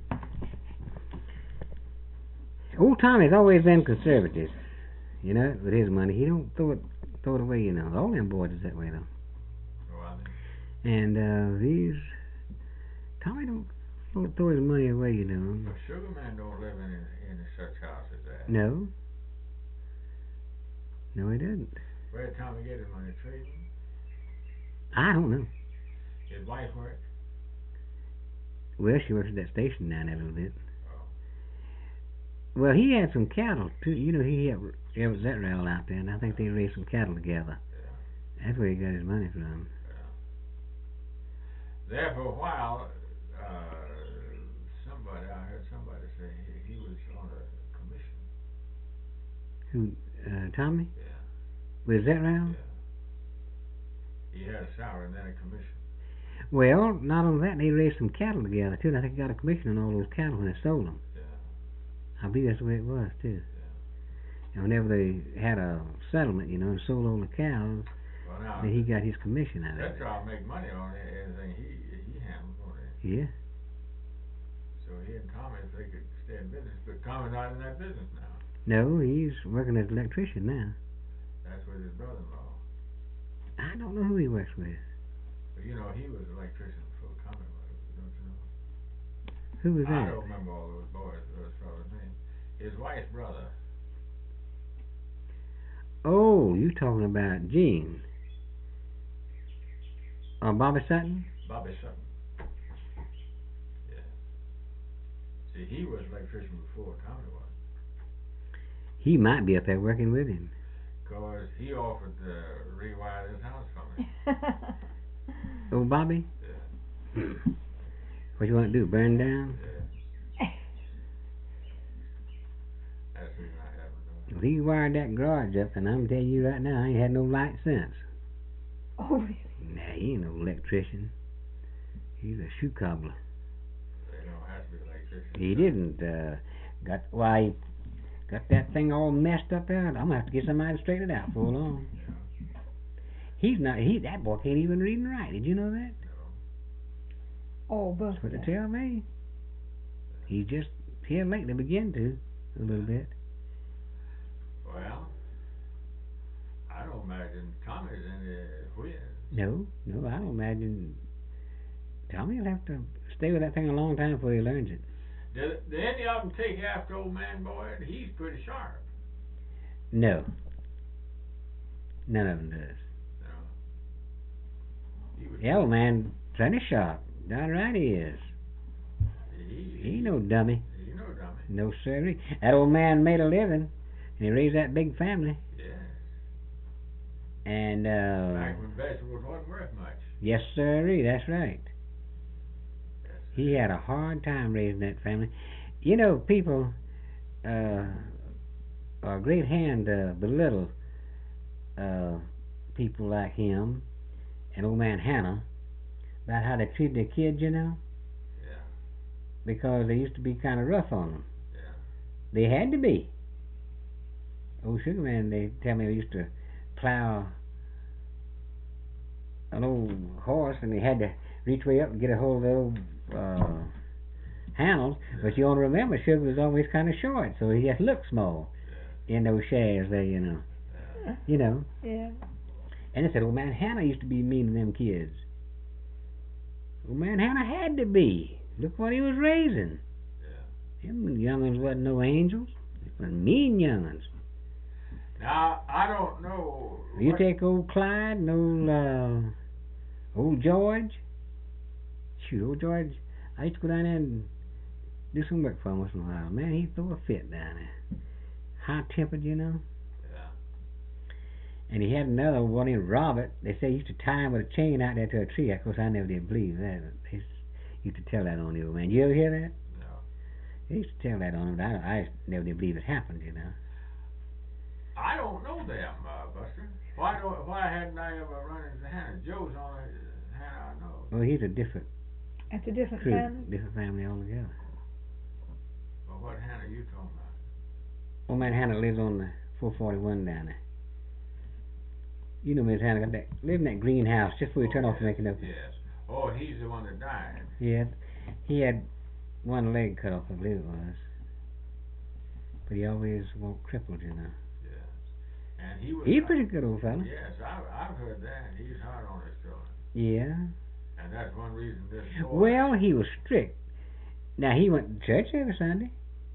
Old Tommy's always been conservative, you know, with his money. He don't throw it throw it away, you know. All them boys is that way, though. Oh, I think. And, uh, he's... Tommy don't, don't throw his money away, you know. But Sugar Man don't live in in such house as that. No. No, he doesn't. Where did Tommy get his money? Trading? I don't know. His wife work? Well, she works at that station down there a little bit. Oh. Well, he had some cattle, too. You know, he had Everett Zetrell out there, and I think they raised some cattle together. Yeah. That's where he got his money from. Yeah. There for a while, uh, somebody, I heard somebody say he, he was on a commission. Who, uh, Tommy? Yeah. Was that round? Yeah. He had a salary and then a commission. Well, not only that, they raised some cattle together, too, and I think he got a commission on all those cattle when they sold them. Yeah. I believe that's the way it was, too. Yeah. And whenever they had a settlement, you know, and sold all the cows, Well, now, then he got his commission out of that's it. how I make money on it, everything he, he handles on it. Yeah. So he and Tommy, if they could stay in business, but Tommy's not in that business now. No, he's working as an electrician now. That's with his brother-in-law. I don't know who he works with. But you know, he was an electrician for Commonwealth, don't you know? Who was I that? don't remember all those boys, those fellas' names. His wife's brother. Oh, you talking about Gene? Or Bobby Sutton? Bobby Sutton. Yeah. See, he was an electrician before Tommy was. He might be up there working with him. Because he offered to rewire this house for me. Oh, Bobby? Yeah. What you want to do, burn down? Yeah. That's the reason I haven't done If he wired that garage up, and I'm telling you right now, I ain't had no light since. Oh, really? Nah, he ain't no electrician. He's a shoe cobbler. They don't have to be electricians. He didn't, uh, got, why, he got that thing all messed up there. I'm gonna have to get somebody to straighten it out for long. Yeah. He's not, he, that boy can't even read and write. Did you know that? No. Oh, but That's what they tell me. He just, here lately began to, a little bit. Well, I don't imagine Tommy's in the whiz. No, no, I don't imagine. Tommy will have to stay with that thing a long time before he learns it. Did, did any of them take after old man Boyd? He's pretty sharp. No. None of them does. No. He was The old man, plenty sharp. Darn right he is. He, He ain't no dummy. He no dummy. No sir. That old man made a living, and he raised that big family. Yes. And uh, Back when vegetables wasn't worth much. yes sir, that's right. Yes. He had a hard time raising that family. You know, people uh, are a great hand to belittle uh, people like him and old man Hannah about how they treated their kids, you know, Yeah. because they used to be kind of rough on them. Yeah. They had to be. Old Sugar Man, they tell me, they used to plow an old horse, and they had to reach way up and get a hold of the old uh, handles. But you ought to remember, Sugar was always kind of short, so he just looked small in those shafts there, you know. Yeah. You know. Yeah. And they said, old man Hannah used to be mean to them kids. Old man Hannah had to be. Look what he was raising. Yeah. Them young'uns wasn't no angels. They were mean young'uns. Now I don't know. You what- take old Clyde and old uh, old George. Shoot, old George. I used to go down there and do some work for him once in a while. Man, he'd throw a fit down there. High tempered, you know. Yeah. And he had another one named Robert. They say he used to tie him with a chain out there to a tree. Of course, I never did believe that. They used to tell that on the old man. You ever hear that? No. They used to tell that on him, but I, I never did believe it happened, you know. I don't know them, uh, Buster. Why do why hadn't I ever run into Hannah? Joe's on a Hannah I know. Well, he's a different It's a different crew, family. different family altogether. But what Hannah you talking about? Old man Hannah lives on the four forty-one down there. You know Miss Hannah got that live in that greenhouse just before you turn Oh, off the yes, making up. Yes. Oh, he's the one that died. He had he had one leg cut off, I believe it was. But he always walked crippled, you know. Yes. And he was. He's a pretty good old fella. Yes, I've I've heard that. He's hard on his children, Yeah. and that's one reason this. Boy, Well, he was strict. Now he went to church every Sunday.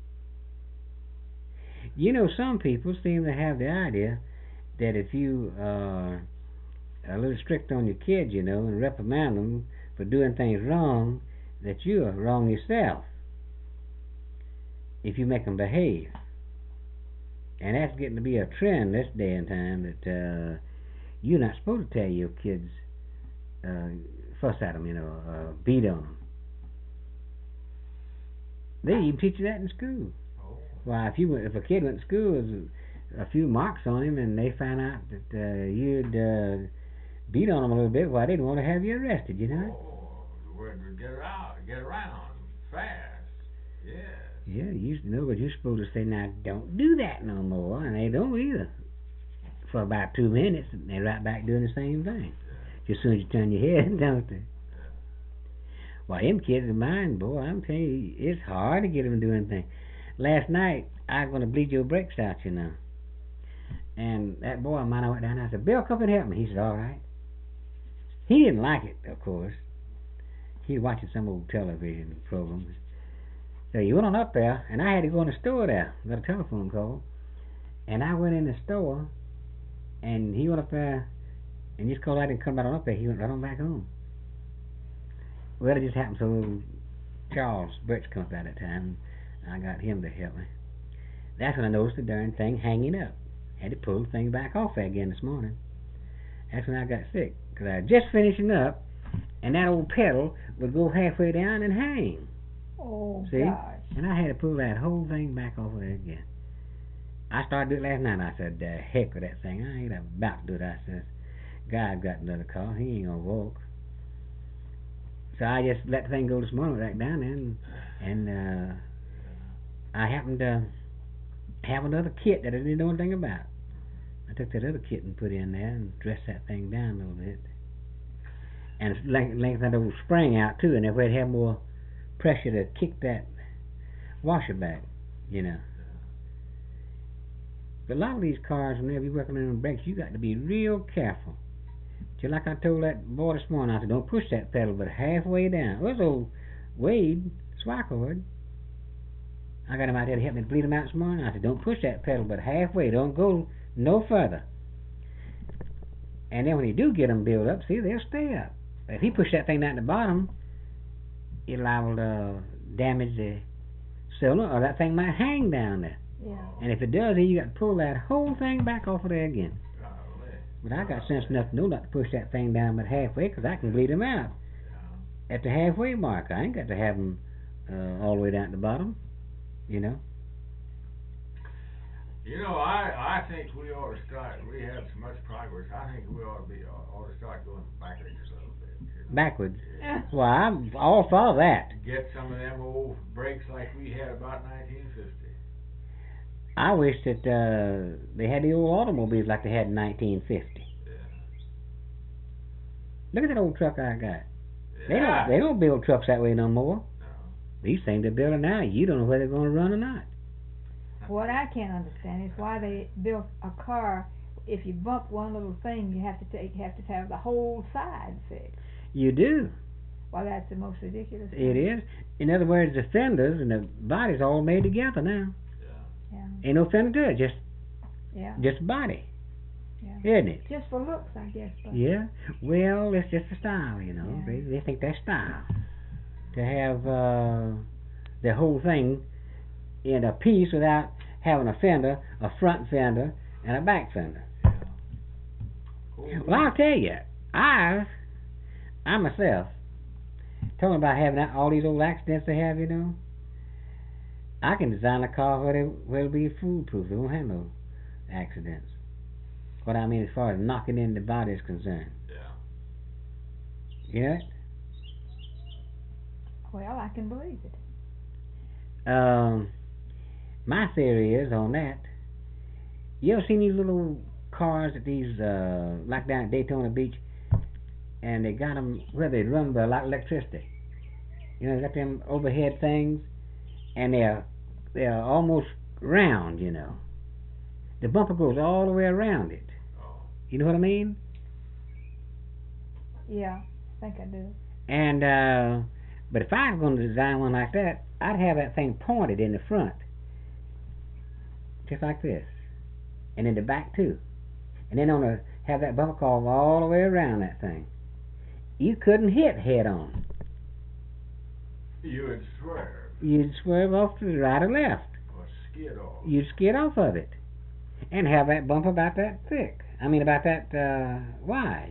You know, some people seem to have the idea that if you are a little strict on your kids, you know, and reprimand them for doing things wrong, that you are wrong yourself if you make them behave. And that's getting to be a trend this day and time, that uh, you're not supposed to tell your kids, uh, fuss at them, you know, uh, beat on them. They even teach you that in school. Oh. Why, if you went, if a kid went to school, there's a, a few marks on him, and they found out that uh, you'd uh, beat on them a little bit, why, they'd want to have you arrested, you know? Oh, the word would get out, get around fast. Yes. Yeah, you used to know, but you're supposed to say, now, don't do that no more, and they don't either. For about two minutes, and they're right back doing the same thing. Just as soon as you turn your head, don't they? Well, them kids of mine, boy, I'm telling you, it's hard to get them to do anything. Last night, I was going to bleed your brakes out, you know. And that boy of mine, I went down and I said, Bill, come and help me. He said, all right. He didn't like it, of course. He was watching some old television program. So he went on up there, and I had to go in the store there. Got a telephone call. And I went in the store, and he went up there, and just because I didn't come right on up there, he went right on back home. Well, it just happened so Charles Birch come up at that time, and I got him to help me. That's when I noticed the darn thing hanging up. Had to pull the thing back off there again this morning. That's when I got sick, because I was just finishing up, and that old pedal would go halfway down and hang. Oh, See? gosh. And I had to pull that whole thing back off there again. I started doing it last night. I said, the heck with that thing. I ain't about to do it. I said, God's got another car. He ain't going to walk. So I just let the thing go this morning back down there, and, and uh, I happened to have another kit that I didn't know anything about. I took that other kit and put in there and dressed that thing down a little bit. And lengthened that old spring out too, and if we'd have more pressure to kick that washer back, you know. But a lot of these cars, whenever you're working on the brakes, you got to be real careful. Just like I told that boy this morning, I said, don't push that pedal but halfway down. It was old Wade Swackord. I got him out there to help me to bleed him out this morning. I said, don't push that pedal but halfway. Don't go no further. And then when you do get them built up, see, they'll stay up. If he pushed that thing down at the bottom, it liable to damage the cylinder, or that thing might hang down there. Yeah. And if it does, then you got to pull that whole thing back off of there again. Golly. But I got sense enough to know not to push that thing down but halfway, 'cause I can bleed them out at the halfway mark. I ain't got to have them uh, all the way down at the bottom, you know. You know, I, I think we ought to start, we have so much progress, I think we ought to be, ought to start going backwards a little bit. You know? Backwards. Yeah. Well, I'm all for that. Get some of them old brakes like we had about nineteen fifty. I wish that uh, they had the old automobiles like they had in nineteen fifty. Yeah. Look at that old truck I got. They Yeah. don't they don't build trucks that way no more. No. These things they're building now, you don't know whether they're going to run or not. What I can't understand is why they built a car. If you bump one little thing, you have to take have to have the whole side fixed. You do. Well, that's the most ridiculous thing. It is. In other words, the fenders and the body's all made together now. Yeah. Yeah. Ain't no fender to it, just Yeah. just body, Yeah. isn't it? Just for looks, I guess. But Yeah. Well, it's just a style, you know. Yeah. They they think that's style to have uh, the whole thing in a piece without having a fender, a front fender, and a back fender. Yeah. Cool. Well, I'll tell you, I, I myself, talking about having that, all these old accidents they have, you know, I can design a car where, they, where it'll be foolproof. It won't have no accidents. What I mean as far as knocking in the body is concerned. Yeah. You know it? well, I can believe it. Um, my theory is on that. You ever seen these little cars at these, uh, like down at Daytona Beach, and they got them where they run by a lot of electricity. You know, they got them overhead things, and they're they're almost round. You know, the bumper goes all the way around it. Oh. You know what I mean? Yeah, I think I do. And uh, but if I was going to design one like that, I'd have that thing pointed in the front, just like this, and in the back too, and then on the have that bumper car all the way around that thing. You couldn't hit head on. You would swerve You'd swerve off to the right or left. or skid off. You'd skid off of it, and have that bumper about that thick. I mean, about that uh, wide.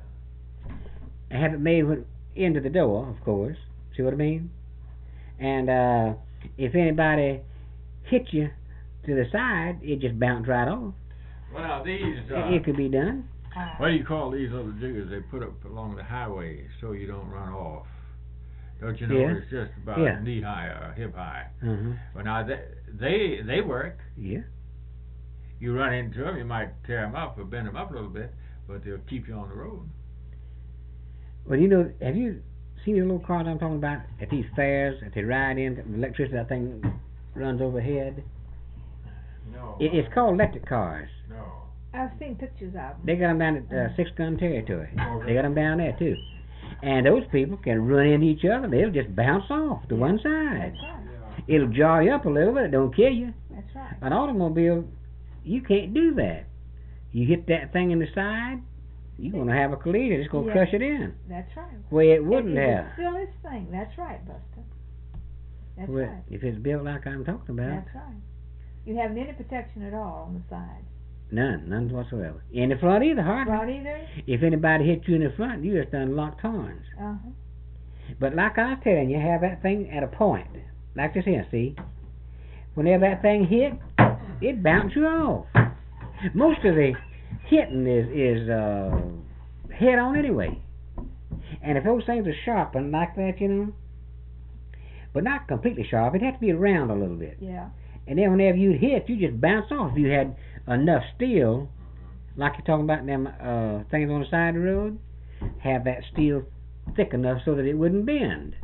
And have it made with, into the door, of course. See what I mean? And uh, if anybody hit you to the side, it just bounced right off. Well, now these, uh, It, it could be done. what do you call these little jiggers they put up along the highway so you don't run off? Don't you know Yeah. it's just about Yeah. knee high or hip high? Uh-huh. Well, now they, they they work. Yeah. You run into them, you might tear them up or bend them up a little bit, but they'll keep you on the road. Well, you know, have you seen the little cars I'm talking about at these fairs that they ride in? The electricity, that thing runs overhead. No. It, it's called electric cars. No. I've seen pictures of them. They got them down at uh, Six Gun Territory. Oh, They got them down there too. And those people can run into each other. They'll just bounce off to one side. That's right. Yeah. It'll jar you up a little bit. It don't kill you. That's right. An automobile, you can't do that. You hit that thing in the side, you're going to have a collision. It's going to Yeah. crush it in. That's right. Where it wouldn't it, have. It's the silliest thing. That's right, Buster. That's Well, right. if it's built like I'm talking about, That's right. You haven't any protection at all on the sides. none, none whatsoever. In the front either, hardly. Front either? If anybody hits you in the front, you just done locked horns. Uh-huh. But like I was telling you, have that thing at a point. Like this here, see? Whenever that thing hit, it bounces you off. Most of the hitting is, is uh, head on anyway. And if those things are sharpened like that, you know, but not completely sharp, it'd have to be around a little bit. Yeah. And then whenever you'd hit, you just bounce off. If you had enough steel, like you're talking about them uh, things on the side of the road, have that steel thick enough so that it wouldn't bend.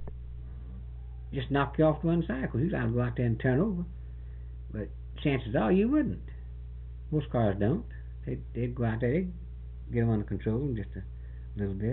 Just knock you off to one side, because you'd have to go out there and turn over. But chances are you wouldn't. Most cars don't. They'd, they'd go out there, they'd get them under control in just a little bit.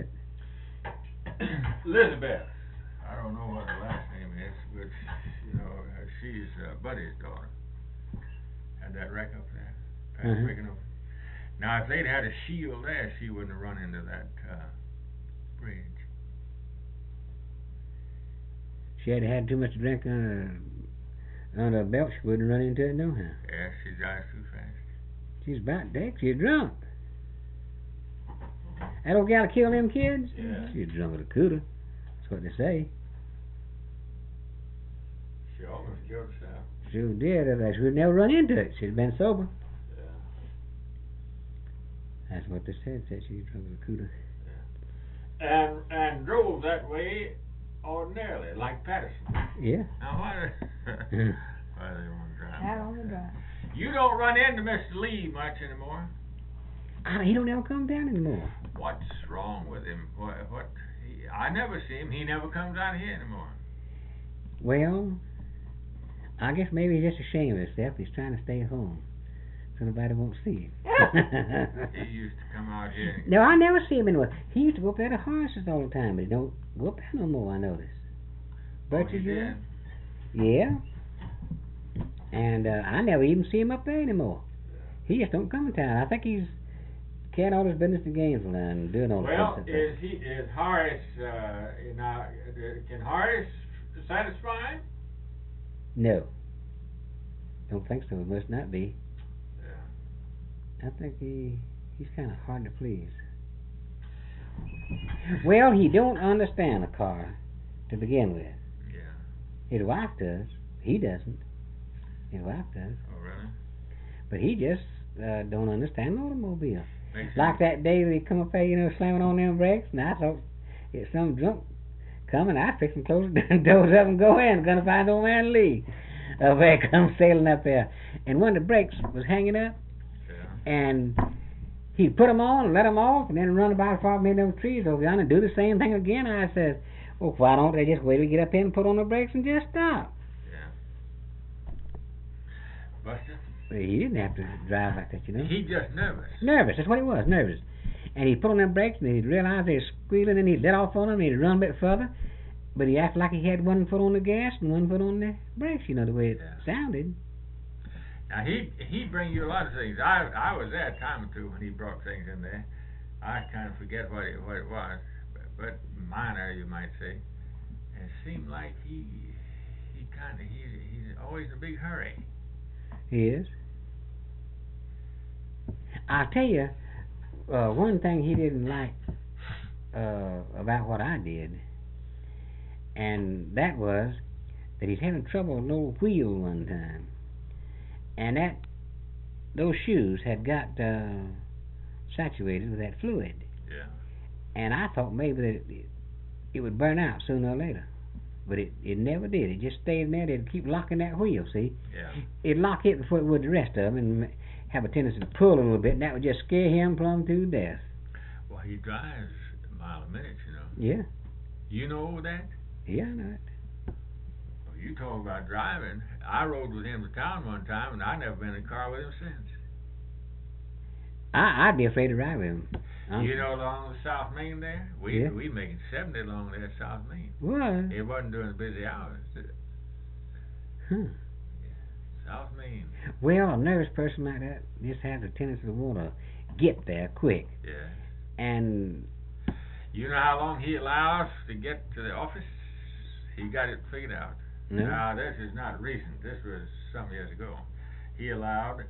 Elizabeth. I don't know what her last name is, but, you know, uh, she's uh, Buddy's daughter. Had that wreck up there. Kind of Mhm. breaking over. Now, if they'd had a shield there, she wouldn't have run into that uh, bridge. she had had too much to drink under, under her belt, she wouldn't run into it no how. Yeah, she drives too fast. She's about dead. She's drunk. That old gal that killed them kids? Yeah. She's drunk with a cooter. That's what they say. She almost killed herself. She did. Otherwise she would never run into it. She'd been sober. Yeah. That's what they said. Said she was drunk with a cooter. And and drove that way ordinarily, like Patterson. Yeah. Now why do why do they want to drive? Out on the drive. You don't run into Mister Lee much anymore. I, he don't ever come down anymore. What's wrong with him? What? What? He, I never see him. He never comes out here anymore. Well, I guess maybe he's just ashamed of himself. He's trying to stay at home, so nobody won't see him. He used to come out here. And No, I never see him anywhere. He used to go up there to horses all the time, but he don't go up there no more, I noticed. oh, he Birches, did. yeah. And uh, I never even see him up there anymore. He just don't come in town. I think he's carrying all his business to Gainesville and doing all the Well, stuff. is he is Horace? Uh, now, can Horace satisfy him? No. Don't think so. It must not be. Yeah. I think he he's kind of hard to please. Well, he don't understand a car to begin with. Yeah. His wife does. He doesn't. His wife does. Oh, really? But he just uh, don't understand an automobile. Makes Like sense. that day that he come up there, you know, slamming on them brakes, and I thought it's some drunk coming. I fix him close the doors up and go in. Gonna find old man Lee up there come sailing up there. And one of the brakes was hanging up, Yeah. and he'd put 'em on, let 'em off, and then run about far behind them trees over yonder and do the same thing again. I says, well, why don't they just wait till we get up here and put on the brakes and just stop? Yeah. Buster? But he didn't have to drive like that, you know. He just nervous. Nervous, that's what he was, nervous. And he'd put on them brakes, and he'd realize they were squealing, and he'd let off on them, and he'd run a bit further. But he acted like he had one foot on the gas and one foot on the brakes, you know, the way it Yeah. sounded. Now he he bring you a lot of things. I I was there a time or two when he brought things in there. I kind of forget what it what it was, but, but minor you might say. And it seemed like he he kind of he he's always in a big hurry. He is. I'll tell you, uh, one thing he didn't like uh, about what I did, and that was that he's having trouble with an old wheel one time. And that those shoes had got uh, saturated with that fluid. Yeah. And I thought maybe that it, it would burn out sooner or later. But it, it never did. It just stayed in there. They'd keep locking that wheel, see? Yeah. It'd lock it before it would the rest of them and have a tendency to pull a little bit, and that would just scare him plumb to death. Well, he drives a mile a minute, you know. Yeah. You know that? Yeah, I know it. Well, you talk about driving. I rode with him to town one time, and I never been in a car with him since. I, I'd be afraid to ride with him. Um, You know, along the South Main there, we Yeah. we making seventy along there South Main. What? It wasn't during the busy hours. Huh. South Main. Well, a nervous person like that just has a tendency to want to get there quick. Yeah. And You know how long he allows to get to the office? He got it figured out. no, Now, this is not recent. This was some years ago. He allowed.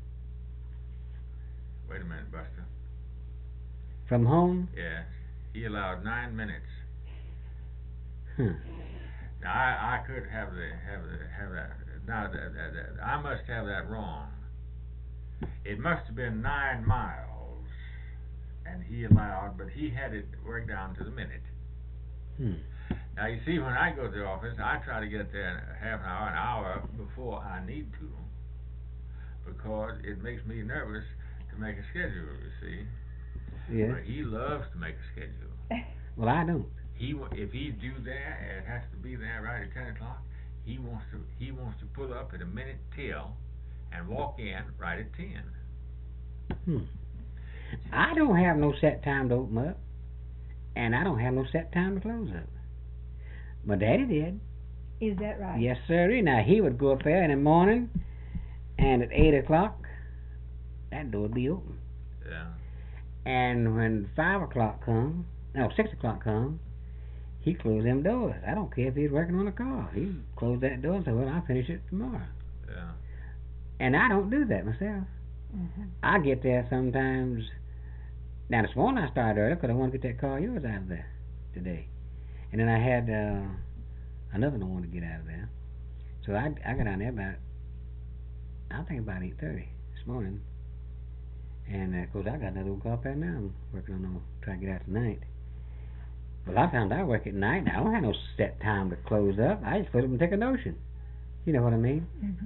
Wait a minute, Buster. from home. Yes. He allowed nine minutes. Huh. Now, I, I could have the have the have that. Now, that, that, that, I must have that wrong. It must have been nine miles, and he allowed, but he had it worked down to the minute. Hmm. Now, you see, when I go to the office, I try to get there in half an hour, an hour before I need to, because it makes me nervous to make a schedule, you see. Yeah. But he loves to make a schedule. Well, I don't. He wa- if he's due there, and it has to be there right at ten o'clock. He wants to he wants to pull up at a minute till, and walk in right at ten. Hmm. I don't have no set time to open up, and I don't have no set time to close up. My daddy did. Is that right? Yes, sir. Now he would go up there in the morning, and at eight o'clock, that door would be open. Yeah. And when five o'clock come, no, six o'clock come, he closed them doors. I don't care if he's working on a car. He closed that door and said, well, I'll finish it tomorrow. Yeah. And I don't do that myself. Mm-hmm. I get there sometimes. Now, this morning I started early because I want to get that car of yours out of there today. And then I had uh, another one I wanted to get out of there. So I, I got down there about, I think about eight thirty this morning. And, uh, of course, I got another one car up there now. I'm working on uh, trying to get out tonight. Well, a lot of times I work at night. Now, I don't have no set time to close up. I just put up and take a notion. You know what I mean? Mm-hmm.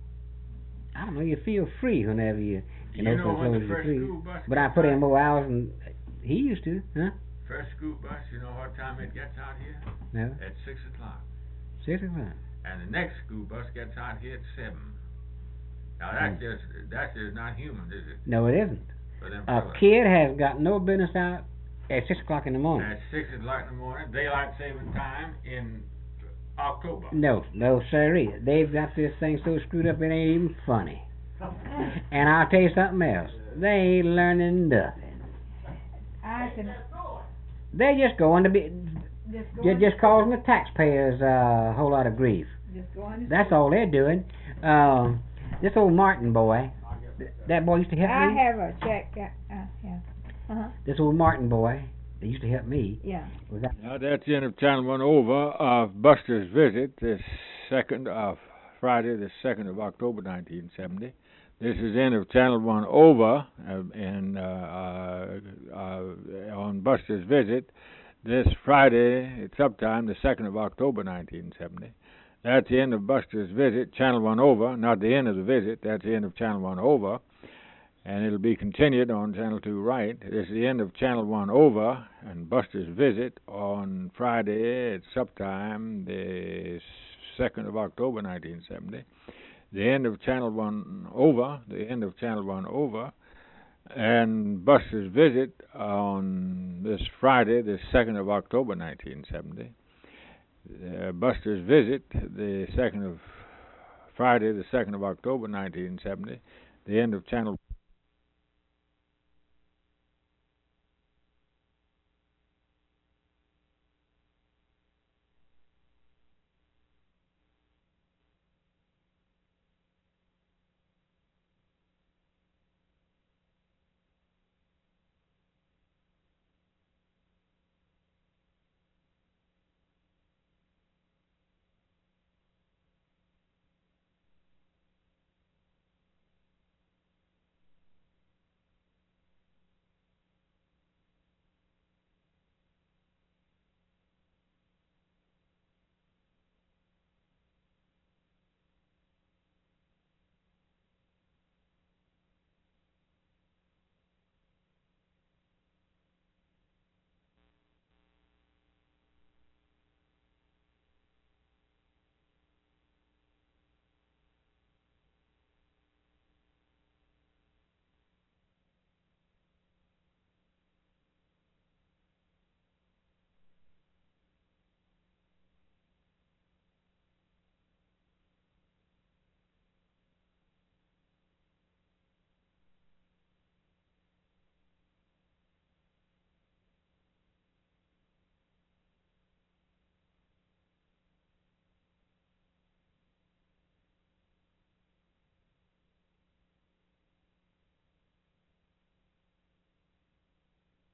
I don't know. You feel free whenever you can You open know and when close the your first free. school bus But I gets put in out? more hours than he used to, huh? First school bus, you know what time it gets out here? No, At six o'clock. six o'clock. And the next school bus gets out here at seven. Now that's Hmm. just that's just not human, is it? No, it isn't. For them A fellas. kid has got no business out at six o'clock in the morning. At six o'clock in the morning, daylight saving time in October. No, no, sirree. They've got this thing so screwed up it ain't even funny. And I'll tell you something else. They ain't learning nothing. I can They just going to be just go They're on, just causing the taxpayers uh, a whole lot of grief. just go on. That's all they're doing. Um, this old Martin boy, th- that boy used to help I me. have a check. Uh, uh, yeah. Uh huh. This old Martin boy that used to help me. Yeah. Was that Now that's the end of Channel One Over of Buster's Visit, the second of Friday, the second of October, nineteen seventy. This is the end of Channel One Over, uh, and uh, uh, uh, on Buster's Visit this Friday. It's uptime, the second of October, nineteen seventy. That's the end of Buster's Visit, Channel One Over. Not the end of the visit. That's the end of Channel One Over. And it'll be continued on Channel two Right. This is the end of Channel one Over and Buster's Visit on Friday. It's uptime, the second of October, nineteen seventy. The end of Channel one Over, the end of Channel one Over, and Buster's Visit on this Friday, the second of October, nineteen seventy. Uh, Buster's Visit, the second of Friday, the second of October, nineteen seventy. The end of Channel